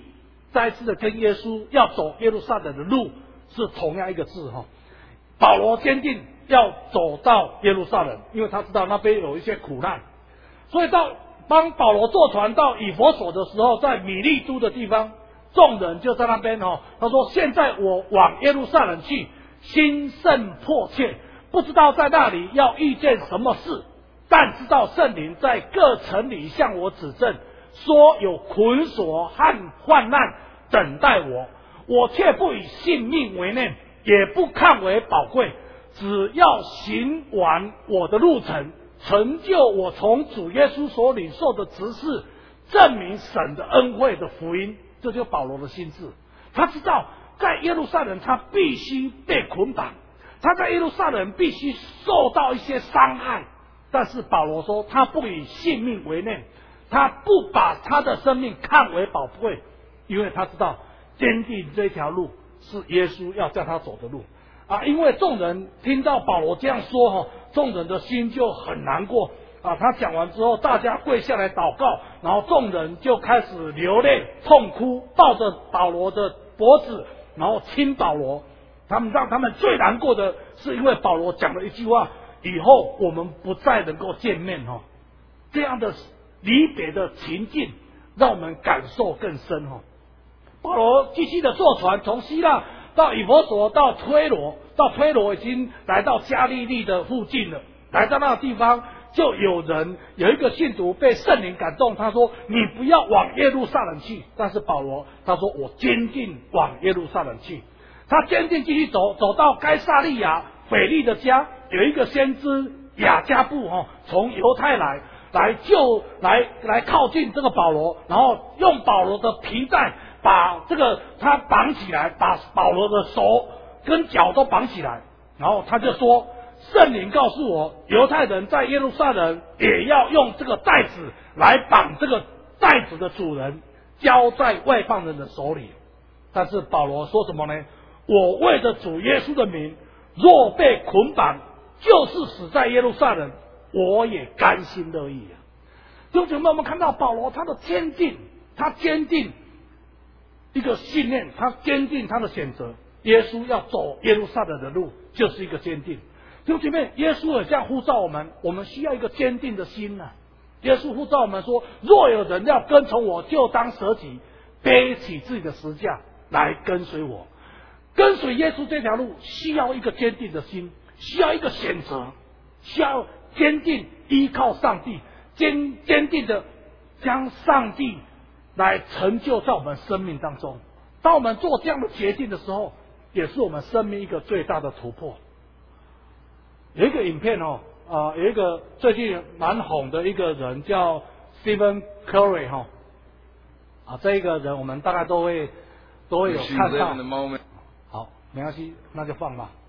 再一次的跟耶稣要走耶路撒冷的路是同样一个字哈。保罗坚定要走到耶路撒冷，因为他知道那边有一些苦难，所以到帮保罗坐船到以弗所的时候，在米利都的地方，众人就在那边哦，他说现在我往耶路撒冷去，心甚迫切，不知道在那里要遇见什么事，但知道圣灵在各城里向我指证，说有捆锁和患难等待我，我却不以性命为念，也不看为宝贵，只要行完我的路程，成就我从主耶稣所领受的职事，证明神的恩惠的福音。这就是保罗的心志，他知道在耶路撒冷他必须被捆绑，他在耶路撒冷必须受到一些伤害，但是保罗说他不以性命为念，他不把他的生命看为宝贵，因为他知道坚定这条路是耶稣要叫他走的路啊！因为众人听到保罗这样说哈，众人的心就很难过啊！他讲完之后，大家跪下来祷告，然后众人就开始流泪痛哭，抱着保罗的脖子，然后亲保罗。他们让他们最难过的是，因为保罗讲了一句话：以后我们不再能够见面哈。这样的离别的情境，让我们感受更深哈。保罗继续的坐船，从希腊到以弗所，到推罗，到推罗已经来到加利利的附近了。来到那个地方，就有人有一个信徒被圣灵感动，他说：“你不要往耶路撒冷去。”但是保罗他说：“我坚定往耶路撒冷去。”他坚定继续走，走到该撒利亚腓力的家，有一个先知雅加布哈，从犹太来。来就来来靠近这个保罗，然后用保罗的皮带把这个他绑起来，把保罗的手跟脚都绑起来，然后他就说：圣灵告诉我，犹太人在耶路撒冷也要用这个带子来绑这个带子的主人，交在外邦人的手里。但是保罗说什么呢？我为着主耶稣的名，若被捆绑，就是死在耶路撒冷，我也甘心乐意啊！弟兄姐妹，我们看到保罗他的坚定，他坚定一个信念，他坚定他的选择。耶稣要走耶路撒冷的路，就是一个坚定。弟兄姐妹，耶稣也这样呼召我们，我们需要一个坚定的心呐、啊。耶稣呼召我们说：若有人要跟从我，就当舍己，背起自己的十架来跟随我。跟随耶稣这条路，需要一个坚定的心，需要一个选择，需要坚定依靠上帝，坚坚定的将上帝来成就在我们生命当中。当我们做这样的决定的时候，也是我们生命一个最大的突破。有一个影片哦，啊、呃，有一个最近蛮红的一个人叫 Stephen Curry 哈、哦，啊，这一个人我们大概都会都会有看到。好，没关系，那就放吧。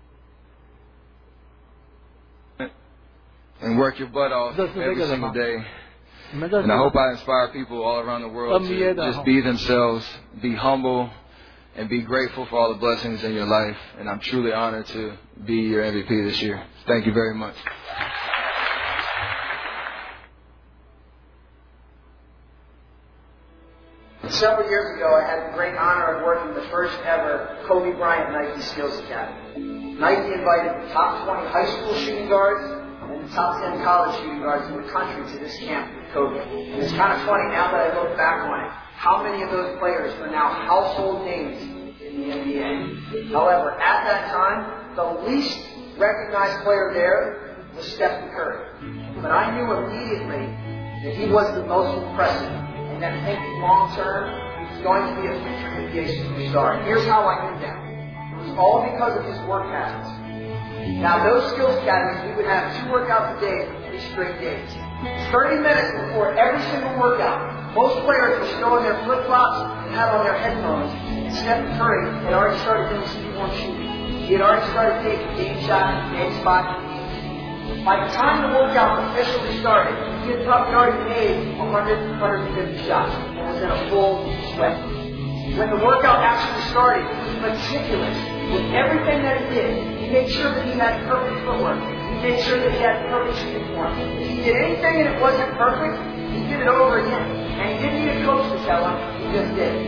And work your butt off every single day. And I hope I inspire people all around the world to just be themselves, be humble, and be grateful for all the blessings in your life. And I'm truly honored to be your M V P this year. Thank you very much. Several years ago, I had the great honor of working the first ever Kobe Bryant Nike Skills Academy. Nike invited the top twenty high school shooting guards and the top ten college shooting guards in the country to this camp with Kobe. And it's kind of funny now that I look back on it, how many of those players are now household names in the N B A. However, at that time, the least recognized player there was Stephen Curry. But I knew immediately that he was the most impressive, and that thinking long term, he was going to be a future N B A superstar. And here's how I knew that. It was all because of his work habits. Now, those skills academies, we would have two workouts a day for three straight days. thirty minutes before every single workout, most players were still in their flip-flops and had on their headphones. And Stephen Curry had already started doing speed-form shooting. He had already started taking game shots, game spots. By the time the workout officially started, he had probably already made one hundred, one hundred fifty shots and was in a full sweat. When the workout actually started, he was meticulous with everything that he did. He made sure that he had perfect footwork. He made sure that he had perfect shooting form. If he did anything and it wasn't perfect, he did it over again. And he didn't need a coach to tell him, he just did it. And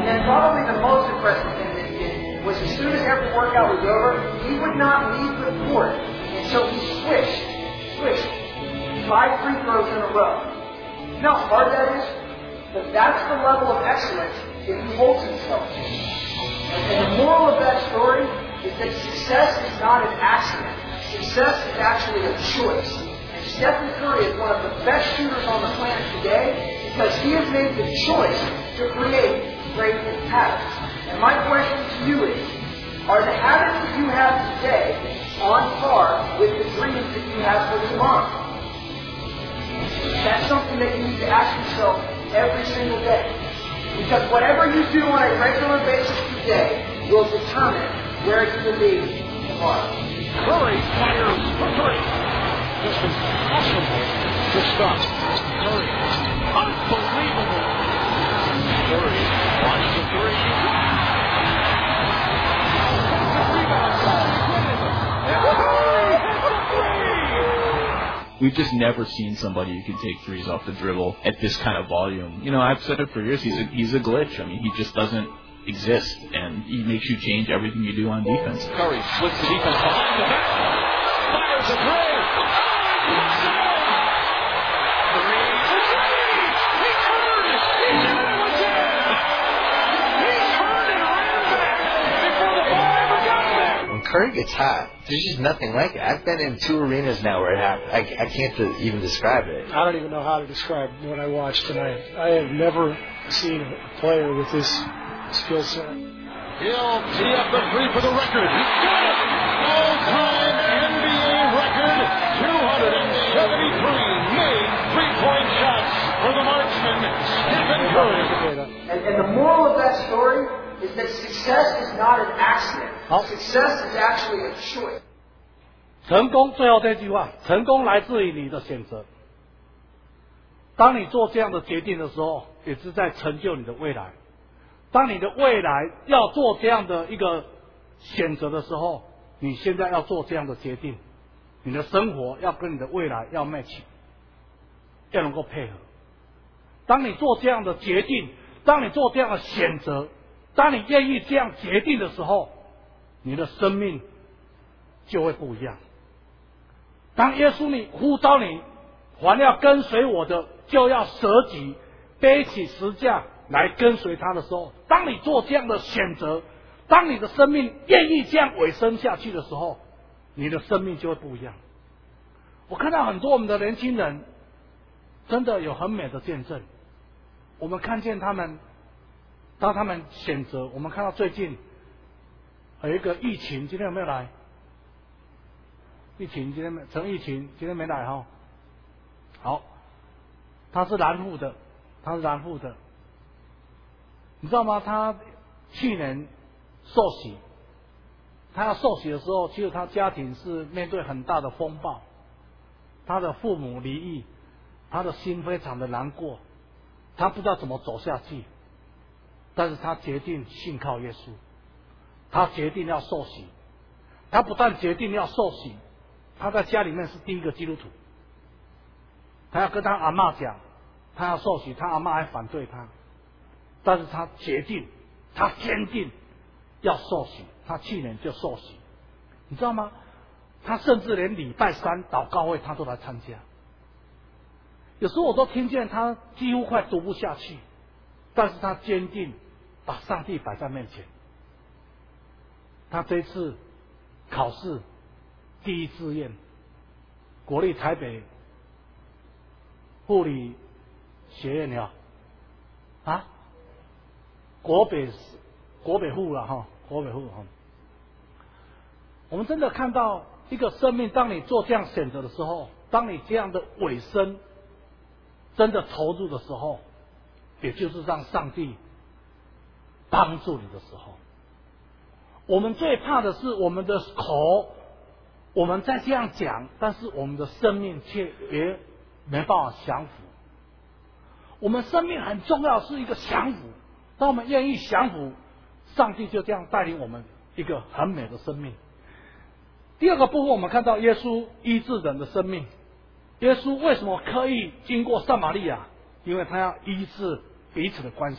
And probably the most impressive thing that he did was as soon as every workout was over, he would not leave the court until he swished, swished five free throws in a row. You know how hard that is? But that's the level of excellence that he holds himself to. And the moral of that story is that success is not an accident. Success is actually a choice. And Stephen Curry is one of the best shooters on the planet today because he has made the choice to create great habits. And my question to you is, are the habits that you have today on par with the dreams that you have for tomorrow? That's something that you need to ask yourself every single day. Because whatever you do on a regular basis today will determine where you will be tomorrow. Curry fires for three. Just impossible to stop. Curry. Unbelievable. Curry wants the three. We've just never seen somebody who can take threes off the dribble at this kind of volume. You know, I've said it for years. He's a, he's a glitch. I mean, he just doesn't exist, and he makes you change everything you do on defense. Curry splits the defense behind the back. Fires a three. Curry gets hot. There's just nothing like it. I've been in two arenas now where it happened. I, I can't even describe it. I don't even know how to describe what I watched tonight. I have never seen a player with this skill set. He'll tee up the three for the record. He's got it! All-time N B A record, two hundred seventy-three made three-point shots for the marksman, Stephen Curry. And, and the moral of that story is that success is not an accident. Success is actually a choice. 成功，最后这句话，成功来自于你的选择。当你做这样的决定的时候，也是在成就你的未来。当你的未来要做这样的一个选择的时候，你现在要做这样的决定，你的生活要跟你的未来要 match， 要能够配合。当你做这样的决定，当你做这样的选择，当你愿意这样决定的时候，你的生命就会不一样。当耶稣你呼召你，凡要跟随我的，就要舍己，背起十架来跟随他的时候，当你做这样的选择，当你的生命愿意这样委身下去的时候，你的生命就会不一样。我看到很多我们的年轻人真的有很美的见证，我们看见他们当他们选择，我们看到最近有一个疫情，今天有没有来？疫情今天没，陈疫情今天没来哈。好，他是南富的，他是南富的，你知道吗？他去年受洗，他要受洗的时候，其实他家庭是面对很大的风暴，他的父母离异，他的心非常的难过，他不知道怎么走下去，但是他决定信靠耶稣。他决定要受洗，他不但决定要受洗，他在家里面是第一个基督徒。他要跟他阿嬷讲，他要受洗，他阿嬷还反对他，但是他决定，他坚定要受洗，他去年就受洗，你知道吗？他甚至连礼拜三祷告会他都来参加。有时候我都听见他几乎快读不下去，但是他坚定把上帝摆在面前。他这次考试第一志愿，国立台北护理学院了啊，国北国北护了哈，国北护哈。我们真的看到一个生命，当你做这样选择的时候，当你这样的委身真的投入的时候，也就是让上帝帮助你的时候。我们最怕的是我们的口，我们在这样讲，但是我们的生命却也没办法降服。我们生命很重要，是一个降服。当我们愿意降服，上帝就这样带领我们一个很美的生命。第二个部分，我们看到耶稣医治人的生命。耶稣为什么刻意经过撒玛利亚？因为他要医治彼此的关系。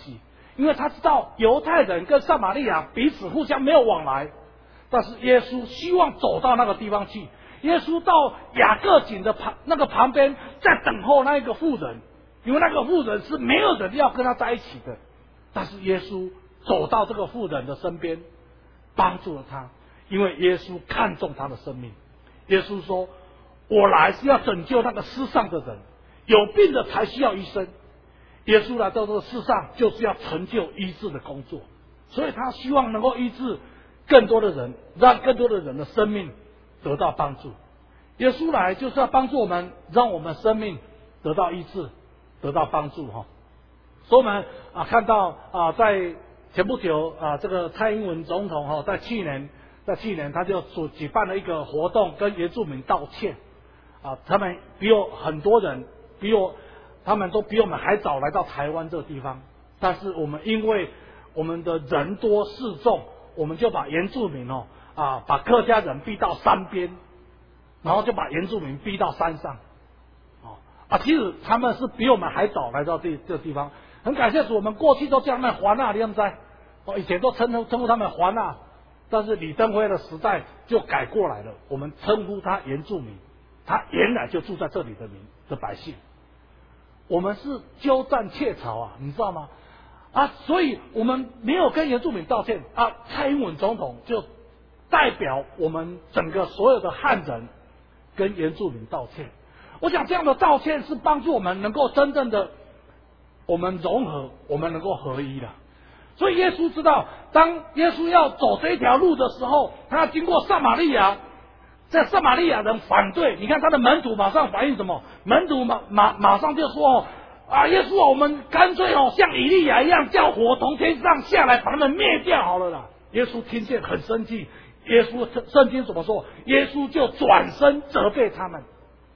因为他知道犹太人跟撒玛利亚彼此互相没有往来，但是耶稣希望走到那个地方去。耶稣到雅各井的旁那个旁边，在等候那一个妇人，因为那个妇人是没有人要跟他在一起的，但是耶稣走到这个妇人的身边，帮助了他，因为耶稣看重他的生命。耶稣说：“我来是要拯救那个世上的人，有病的才需要医生。”耶稣来到这个世上，就是要成就医治的工作，所以他希望能够医治更多的人，让更多的人的生命得到帮助。耶稣来就是要帮助我们，让我们生命得到医治，得到帮助哈。所以我们啊看到啊，在前不久啊，这个蔡英文总统哈，在去年，在去年他就举举办了一个活动，跟原住民道歉啊。他们比我很多人，比我他们都比我们还早来到台湾这个地方，但是我们因为我们的人多势众，我们就把原住民哦啊，把客家人逼到山边，然后就把原住民逼到山上，哦啊，其实他们是比我们还早来到这这个地方。很感谢主，我们过去都叫他们华纳，你知道哦，以前都称呼称呼他们华纳，但是李登辉的时代就改过来了，我们称呼他原住民，他原来就住在这里的民的百姓。我们是鸠占鹊巢啊，你知道吗？啊，所以我们没有跟原住民道歉啊。蔡英文总统就代表我们整个所有的汉人跟原住民道歉。我想这样的道歉是帮助我们能够真正的我们融合，我们能够合一的。所以耶稣知道，当耶稣要走这一条路的时候，他要经过撒玛利亚，在撒玛利亚人反对，你看他的门徒马上反应什么？门徒马马马上就说啊，耶稣，我们干脆哦像以利亚一样，叫火从天上下来，把他们灭掉好了啦。耶稣听见很生气，耶稣圣经怎么说？耶稣就转身责备他们，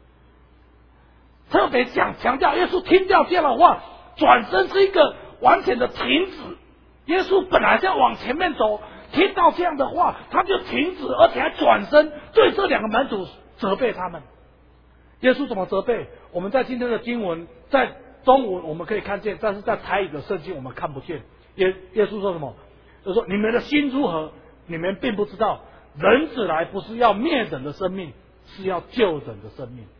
特别讲强调，耶稣听到这样的话，转身是一个完全的停止。耶稣本来要往前面走，听到这样的话，他就停止，而且还转身对这两个门徒责备他们。耶稣怎么责备？我们在今天的经文，在中文我们可以看见，但是在台语的圣经我们看不见。耶耶稣说什么？就说你们的心如何？你们并不知道，人子来不是要灭人的生命，是要救人的生命。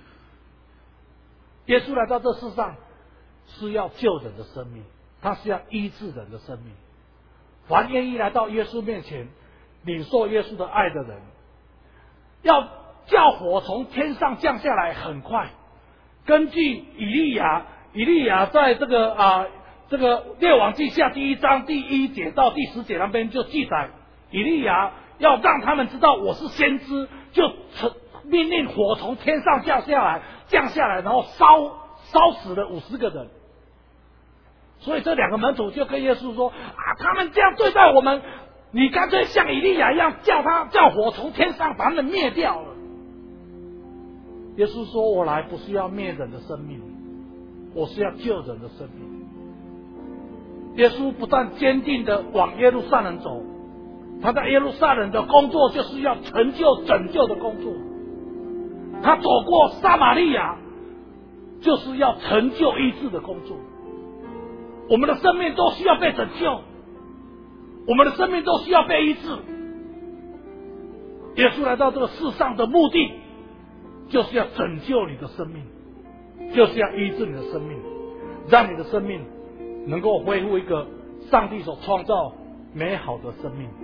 耶稣来到这世上是要救人的生命，他是要医治人的生命。凡愿意来到耶稣面前领受耶稣的爱的人，要叫火从天上降下来很快。根据以利亚，以利亚在这个啊这个列王记下第一章第一节到第十节那边就记载，以利亚要让他们知道我是先知，就命令火从天上降下来，降下来，然后烧烧死了五十个人。所以这两个门徒就跟耶稣说啊，他们这样对待我们，你干脆像以利亚一样，叫他叫火从天上把他们灭掉了。耶稣说，我来不是要灭人的生命，我是要救人的生命。耶稣不但坚定的往耶路撒冷走，他在耶路撒冷的工作就是要成就拯救的工作。他走过撒玛利亚，就是要成就医治的工作。我们的生命都需要被拯救，我们的生命都需要被医治。耶稣来到这个世上的目的，就是要拯救你的生命，就是要医治你的生命，让你的生命能够恢复一个上帝所创造美好的生命。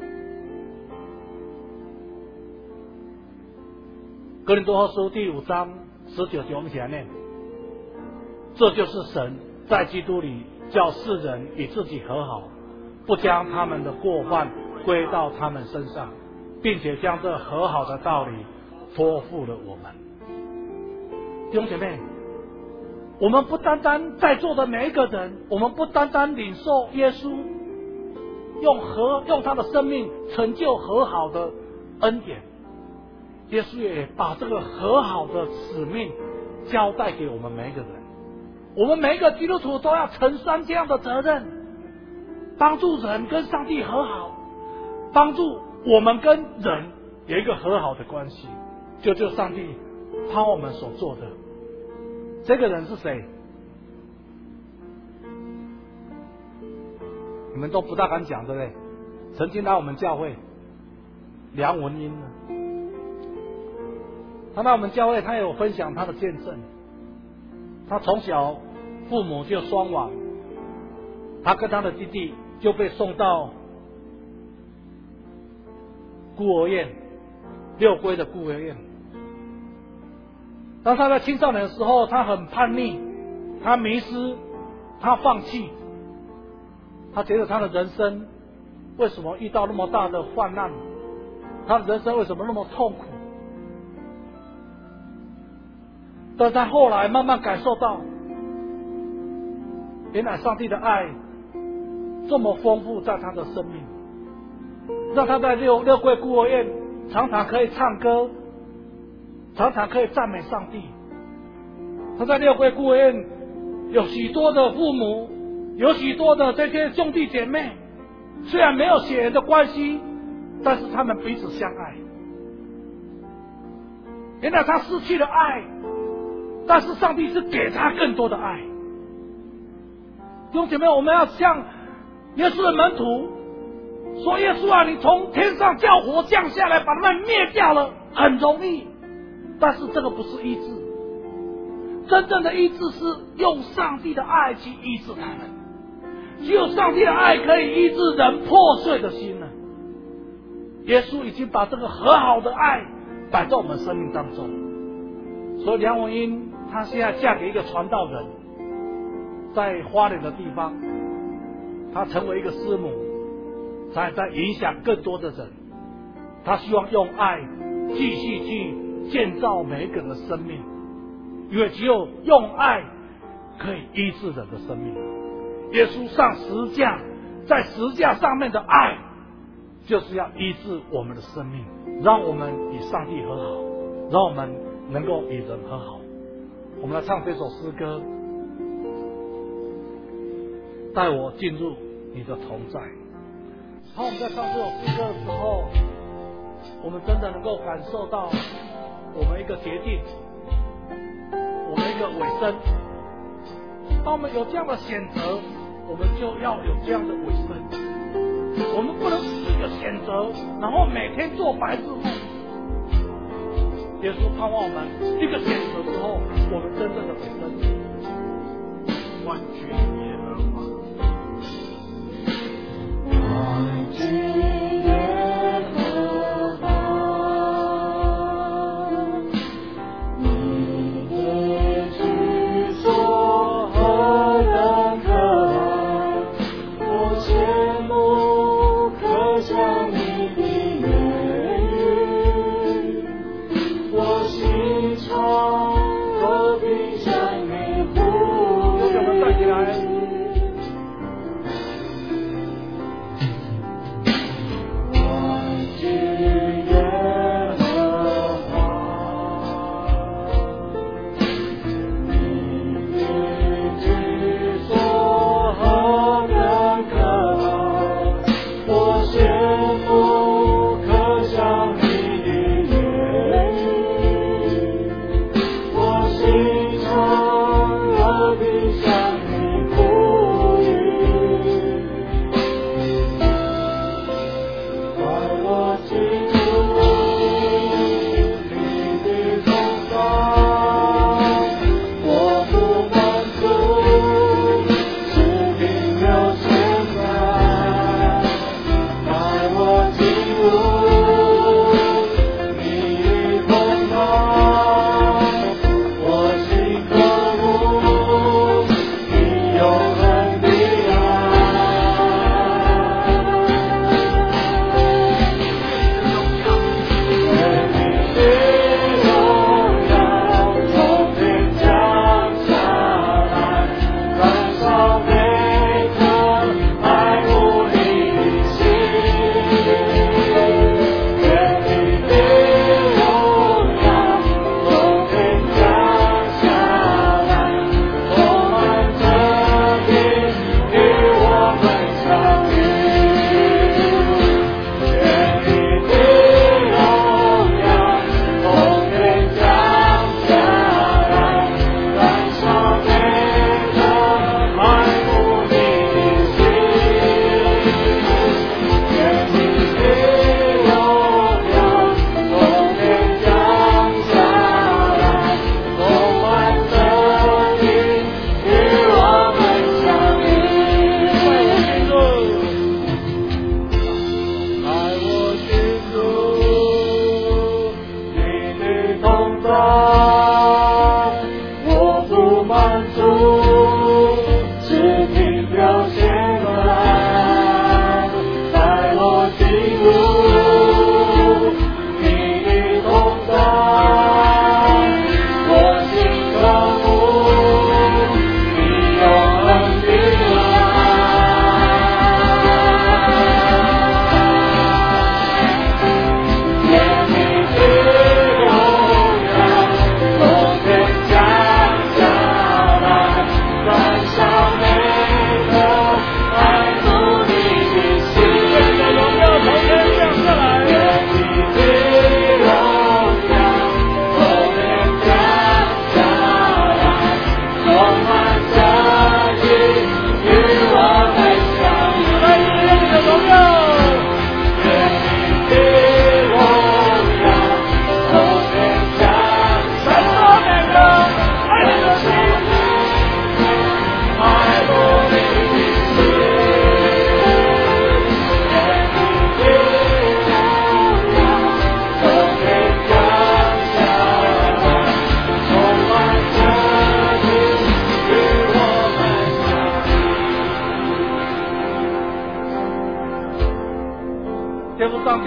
哥林多后书第五章十九节，我们一起来念：这就是神在基督里叫世人与自己和好，不将他们的过犯归到他们身上，并且将这和好的道理托付了我们。弟兄姐妹，我们不单单在座的每一个人，我们不单单领受耶稣用和用他的生命成就和好的恩典，耶稣也把这个和好的使命交代给我们每一个人。我们每一个基督徒都要承担这样的责任，帮助人跟上帝和好，帮助我们跟人有一个和好的关系，就就上帝帮我们所做的。这个人是谁？ 你们都不大敢讲，对不对？曾经来我们教会，梁文英呢，他来我们教会，他有分享他的见证。他从小父母就双亡，他跟他的弟弟就被送到孤儿院，六龟的孤儿院。当他在青少年的时候，他很叛逆，他迷失，他放弃，他觉得他的人生为什么遇到那么大的患难，他的人生为什么那么痛苦。但他后来慢慢感受到，原来上帝的爱这么丰富在他的生命，让他在六六桂孤儿院常常可以唱歌，常常可以赞美上帝。他在六桂孤儿院有许多的父母，有许多的这些兄弟姐妹，虽然没有血缘的关系，但是他们彼此相爱。原来他失去了爱，但是上帝是给他更多的爱。弟兄姐妹，我们要像耶稣的门徒说，耶稣啊，你从天上叫火降下来把他们灭掉了，很容易，但是这个不是医治。真正的医治是用上帝的爱去医治他们，只有上帝的爱可以医治人破碎的心呢。耶稣已经把这个和好的爱摆在我们生命当中。所以梁文英她现在嫁给一个传道人，在花莲的地方，她成为一个师母，才在影响更多的人。她希望用爱继续去建造每一个人的生命，因为只有用爱可以医治人的生命。耶稣上十架，在十架上面的爱就是要医治我们的生命，让我们与上帝和好，让我们能够与人和好。我们来唱这首诗歌，带我进入你的同在。当我们在唱这首诗歌的时候，我们真的能够感受到我们一个决定，我们一个委身。当我们有这样的选择，我们就要有这样的委身。我们不能只是一个选择，然后每天做白日梦。耶稣盼望我们一个选择之后，我们真正的委身，完全耶和华，完全耶和华，你的居所何等可爱，我羡慕可想你的言语，我心常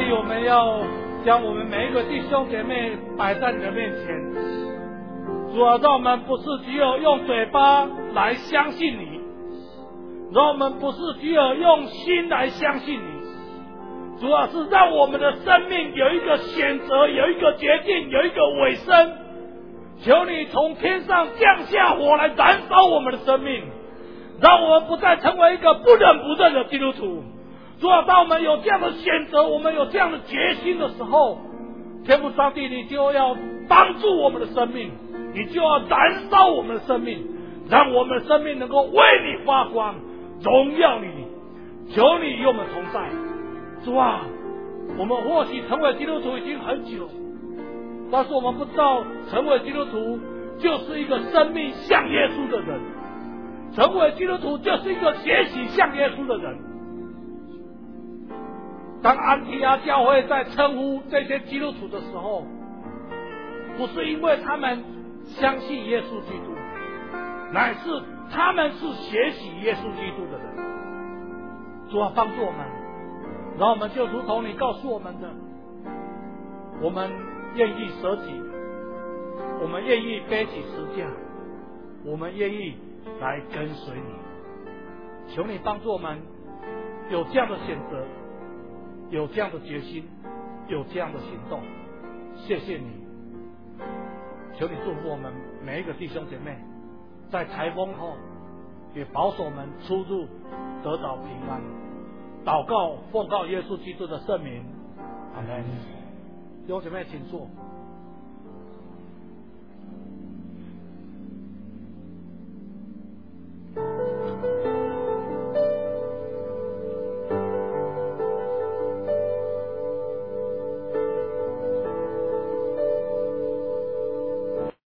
帝，我们要将我们每一个弟兄姐妹摆在你的面前。主啊，让我们不是只有用嘴巴来相信你，让我们不是只有用心来相信你，主啊，是让我们的生命有一个选择，有一个决定，有一个尾声。求你从天上降下火来燃烧我们的生命，让我们不再成为一个不认不认的基督徒。主啊，当我们有这样的选择，我们有这样的决心的时候，天父上帝，你就要帮助我们的生命，你就要燃烧我们的生命，让我们的生命能够为你发光，荣耀你。求你与我们同在。主啊，我们或许成为基督徒已经很久，但是我们不知道成为基督徒就是一个生命像耶稣的人，成为基督徒就是一个学习像耶稣的人。当安提阿教会在称呼这些基督徒的时候，不是因为他们相信耶稣基督，乃是他们是学习耶稣基督的人。主啊，帮助我们，让我们就如同你告诉我们的，我们愿意舍己，我们愿意背起十架，我们愿意来跟随你。求你帮助我们有这样的选择，有这样的决心，有这样的行动。谢谢你，求你祝福我们每一个弟兄姐妹，在台风后也保守我们出入得到平安。祷告奉告耶稣基督的圣名，阿门。弟兄姐妹请坐。